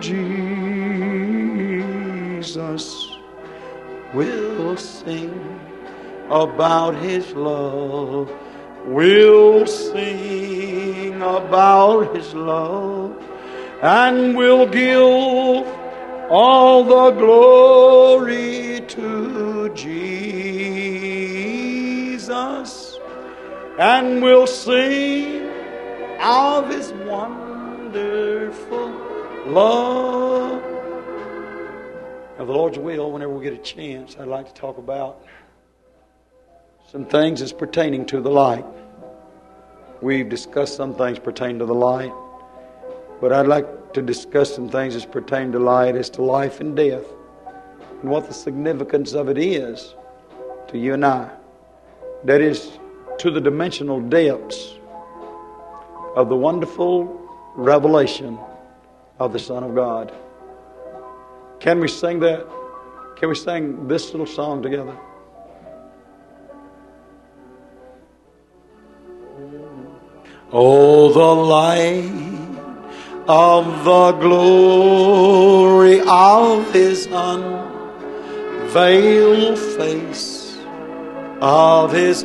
Jesus. We'll sing about his love. We'll sing about his love. And we'll give all the glory to Jesus. And we'll sing of his wonderful love. Now, the Lord's will, whenever we get a chance, I'd like to talk about some things that's pertaining to the light. We've discussed some things pertaining to the light, but I'd like to discuss some things that pertain to light as to life and death, and what the significance of it is to you and I. That is, to the dimensional depths of the wonderful revelation of the Son of God. Can we sing that? Can we sing this little song together? Oh, the light of the glory of his unveiled face, of his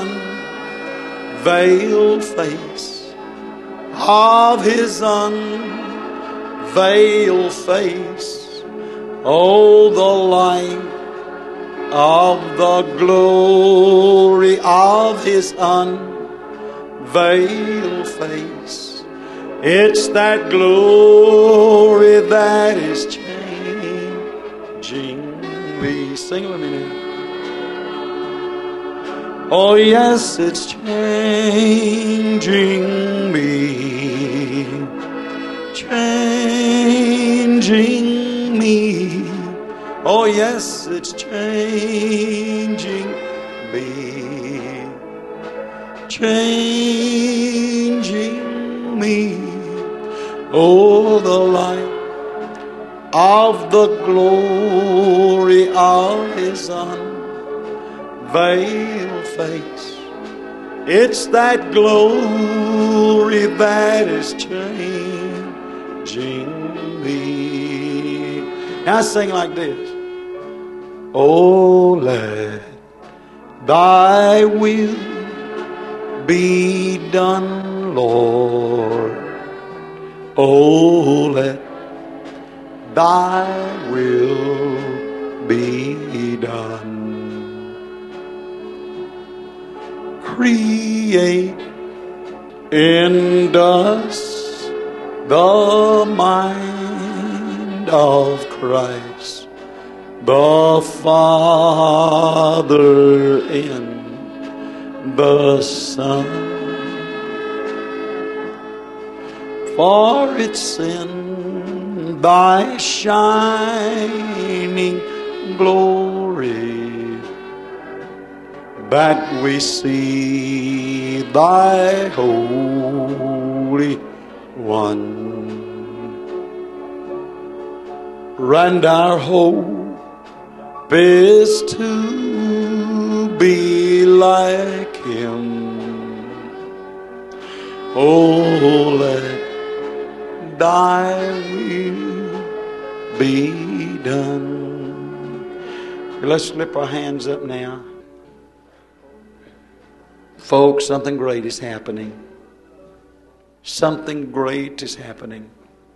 unveiled face, of his unveiled face. Oh, the light of the glory of his unveiled face. It's that glory that is changing me. Sing it with me now. Oh, yes, it's changing me. Changing me. Oh, yes, it's changing me. Changing me. Oh, the light of the glory of his unveiled face. It's that glory that is changing me. Now I sing like this. Oh, let thy will be done, Lord. Oh, let thy will be done. Create in us the mind of Christ, the Father in the Son. for it's in thy shining glory that we see thy Holy One. And our hope is to be like Him. Oh, let thy will be done. Let's slip our hands up now. Folks, something great is happening. Something great is happening.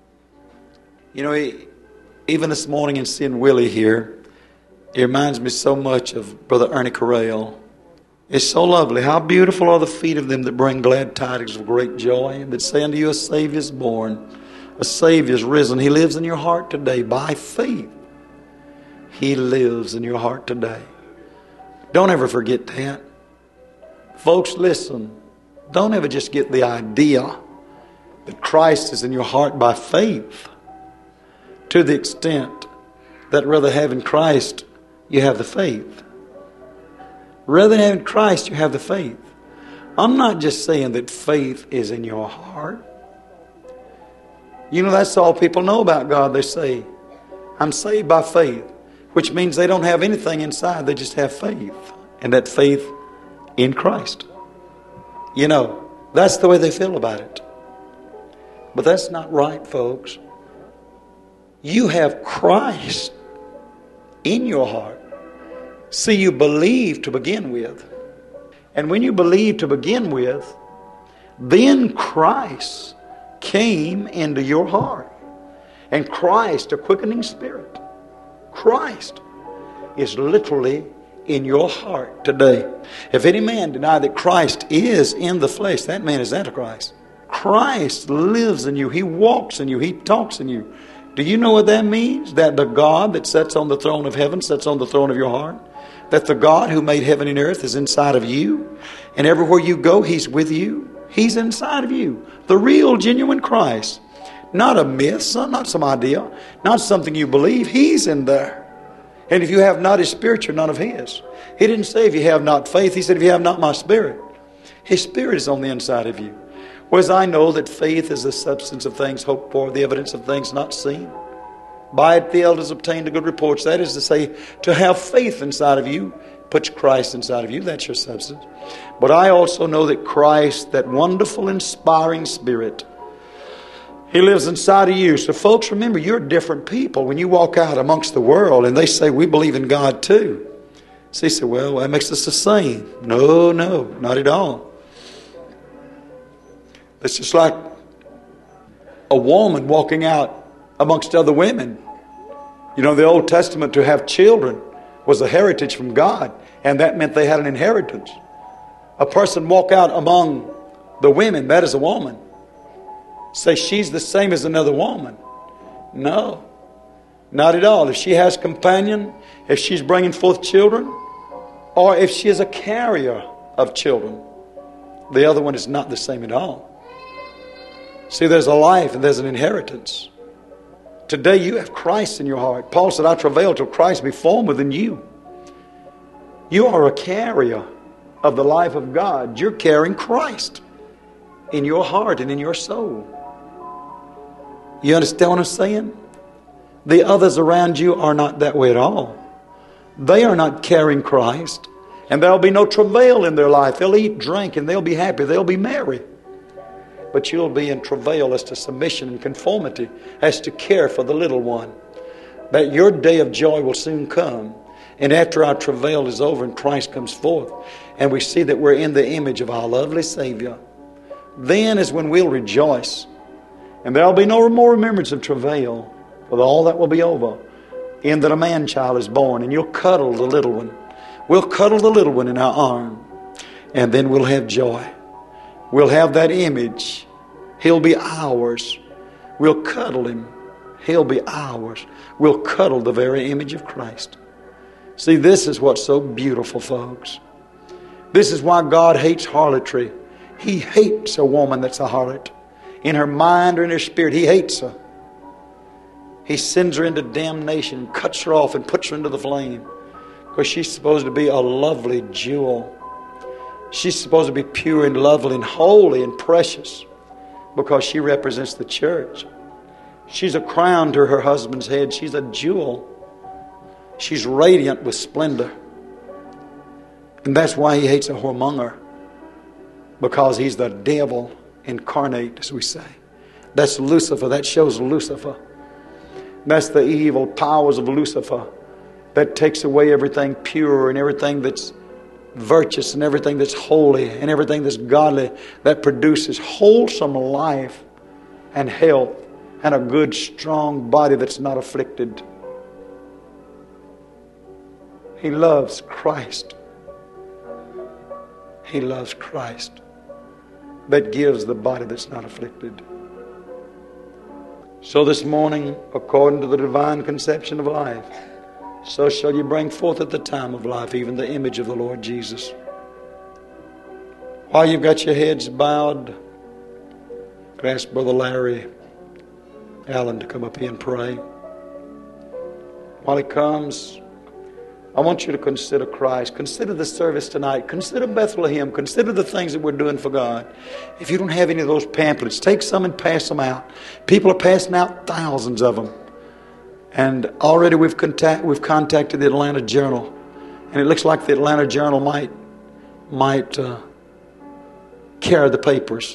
You know, even this morning in seeing Willie here, it reminds me so much of Brother Ernie Correll. It's so lovely. How beautiful are the feet of them that bring glad tidings of great joy, and that say unto you, a Savior is born, a Savior is risen. He lives in your heart today by faith. He lives in your heart today. Don't ever forget that. Folks, listen. Don't ever just get the idea that Christ is in your heart by faith, to the extent that rather having Christ, you have the faith. Rather than having Christ, you have the faith. I'm not just saying that faith is in your heart. You know, that's all people know about God. They say, I'm saved by faith, which means they don't have anything inside. They just have faith. And that faith in Christ. You know, that's the way they feel about it. But that's not right, folks. You have Christ in your heart. See, you believe to begin with. And when you believe to begin with, then Christ came into your heart. And Christ, a quickening spirit, Christ is literally in your heart today. If any man deny that Christ is in the flesh, that man is Antichrist. Christ lives in you. He walks in you. He talks in you. Do you know what that means? That the God that sits on the throne of heaven sits on the throne of your heart. That the God who made heaven and earth is inside of you. And everywhere you go, He's with you. He's inside of you. The real, genuine Christ. Not a myth, not some idea. Not something you believe. He's in there. And if you have not His Spirit, you're none of His. He didn't say if you have not faith. He said if you have not my Spirit. His Spirit is on the inside of you. Whereas I know that faith is the substance of things hoped for, the evidence of things not seen. By it the elders obtained a good report. That is to say, to have faith inside of you puts Christ inside of you. That's your substance. But I also know that Christ, that wonderful, inspiring Spirit, He lives inside of you. So folks, remember, you're different people. When you walk out amongst the world and they say, we believe in God too. So you say, well, that makes us the same. No, not at all. It's just like a woman walking out amongst other women. You know, the Old Testament, to have children was a heritage from God, and that meant they had an inheritance. A person walk out among the women, that is a woman. Say she's the same as another woman. No, not at all. If she has companion, if she's bringing forth children, or if she is a carrier of children, the other one is not the same at all. See, there's a life and there's an inheritance. Today you have Christ in your heart. Paul said, I travail till Christ be formed within you. You are a carrier of the life of God. You're carrying Christ in your heart and in your soul. You understand what I'm saying? The others around you are not that way at all. They are not carrying Christ. And there'll be no travail in their life. They'll eat, drink, and they'll be happy. They'll be merry. But you'll be in travail as to submission and conformity, as to care for the little one. That your day of joy will soon come. And after our travail is over and Christ comes forth, and we see that we're in the image of our lovely Savior, then is when we'll rejoice. And there'll be no more remembrance of travail, for all that will be over. In that a man-child is born, and you'll cuddle the little one. We'll cuddle the little one in our arm, and then we'll have joy. We'll have that image. He'll be ours. We'll cuddle Him. He'll be ours. We'll cuddle the very image of Christ. See, this is what's so beautiful, folks. This is why God hates harlotry. He hates a woman that's a harlot. in her mind or in her spirit, he hates her. He sends her into damnation, cuts her off and puts her into the flame. Because she's supposed to be a lovely jewel. She's supposed to be pure and lovely and holy and precious. Because she represents the church. She's a crown to her husband's head. She's a jewel. She's radiant with splendor. And that's why he hates a whoremonger. Because he's the devil incarnate, as we say. That's Lucifer. That shows Lucifer. That's the evil powers of Lucifer. That takes away everything pure and everything that's virtuous and everything that's holy and everything that's godly. That produces wholesome life and health and a good, strong body that's not afflicted. He loves Christ. He loves Christ. That gives the body that's not afflicted. So this morning, according to the divine conception of life, so shall you bring forth at the time of life even the image of the Lord Jesus. While you've got your heads bowed, I'd ask Brother Larry Allen to come up here and pray. While he comes, I want you to consider Christ. Consider the service tonight. Consider Bethlehem. Consider the things that we're doing for God. If you don't have any of those pamphlets, take some and pass them out. People are passing out thousands of them. And already we've contacted the Atlanta Journal. And it looks like the Atlanta Journal might carry the papers.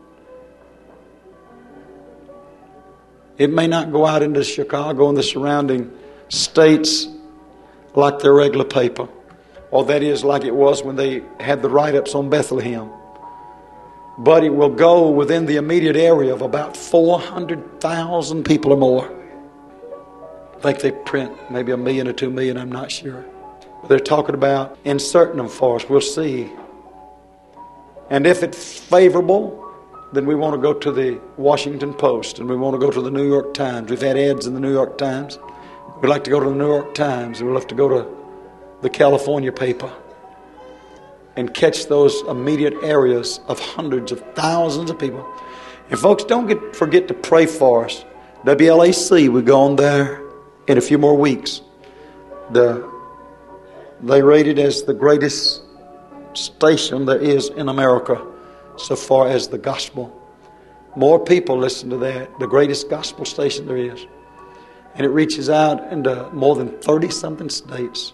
It may not go out into Chicago and the surrounding states like their regular paper, or that is like it was when they had the write-ups on Bethlehem. But it will go within the immediate area of about 400,000 people or more. I think they print maybe 1 million or 2 million, I'm not sure. But they're talking about inserting them for us. We'll see. And if it's favorable, then we want to go to the Washington Post and we want to go to the New York Times. We've had ads in the New York Times. We'd like to go to the New York Times. We'll have to go to the California paper and catch those immediate areas of hundreds of thousands of people. And folks, don't forget to pray for us. WLAC, we go on there in a few more weeks. They rate it as the greatest station there is in America so far as the gospel. More people listen to that, the greatest gospel station there is. And it reaches out into more than 30-something states.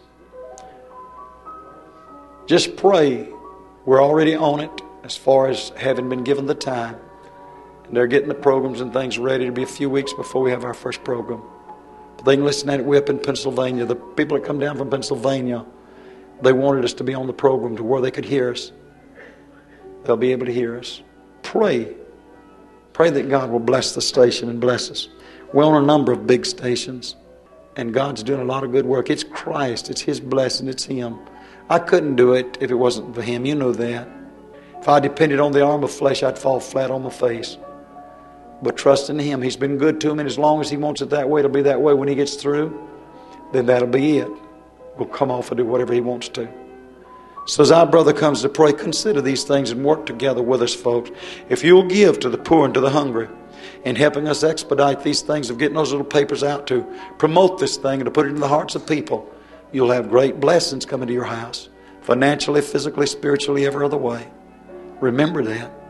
Just pray. We're already on it as far as having been given the time. And they're getting the programs and things ready. It'll be a few weeks before we have our first program. But they can listen at it. We're up in Pennsylvania. The people that come down from Pennsylvania, they wanted us to be on the program to where they could hear us. They'll be able to hear us. Pray. Pray that God will bless the station and bless us. We're on a number of big stations, and God's doing a lot of good work. It's Christ. It's His blessing. It's Him. I couldn't do it if it wasn't for Him. You know that. If I depended on the arm of flesh, I'd fall flat on my face. But trust in Him. He's been good to me, and as long as He wants it that way, it'll be that way. When He gets through, then that'll be it. We'll come off and do whatever He wants to. So as our brother comes to pray, consider these things and work together with us, folks. If you'll give to the poor and to the hungry, in helping us expedite these things of getting those little papers out to promote this thing and to put it in the hearts of people, you'll have great blessings coming to your house, financially, physically, spiritually, every other way. Remember that.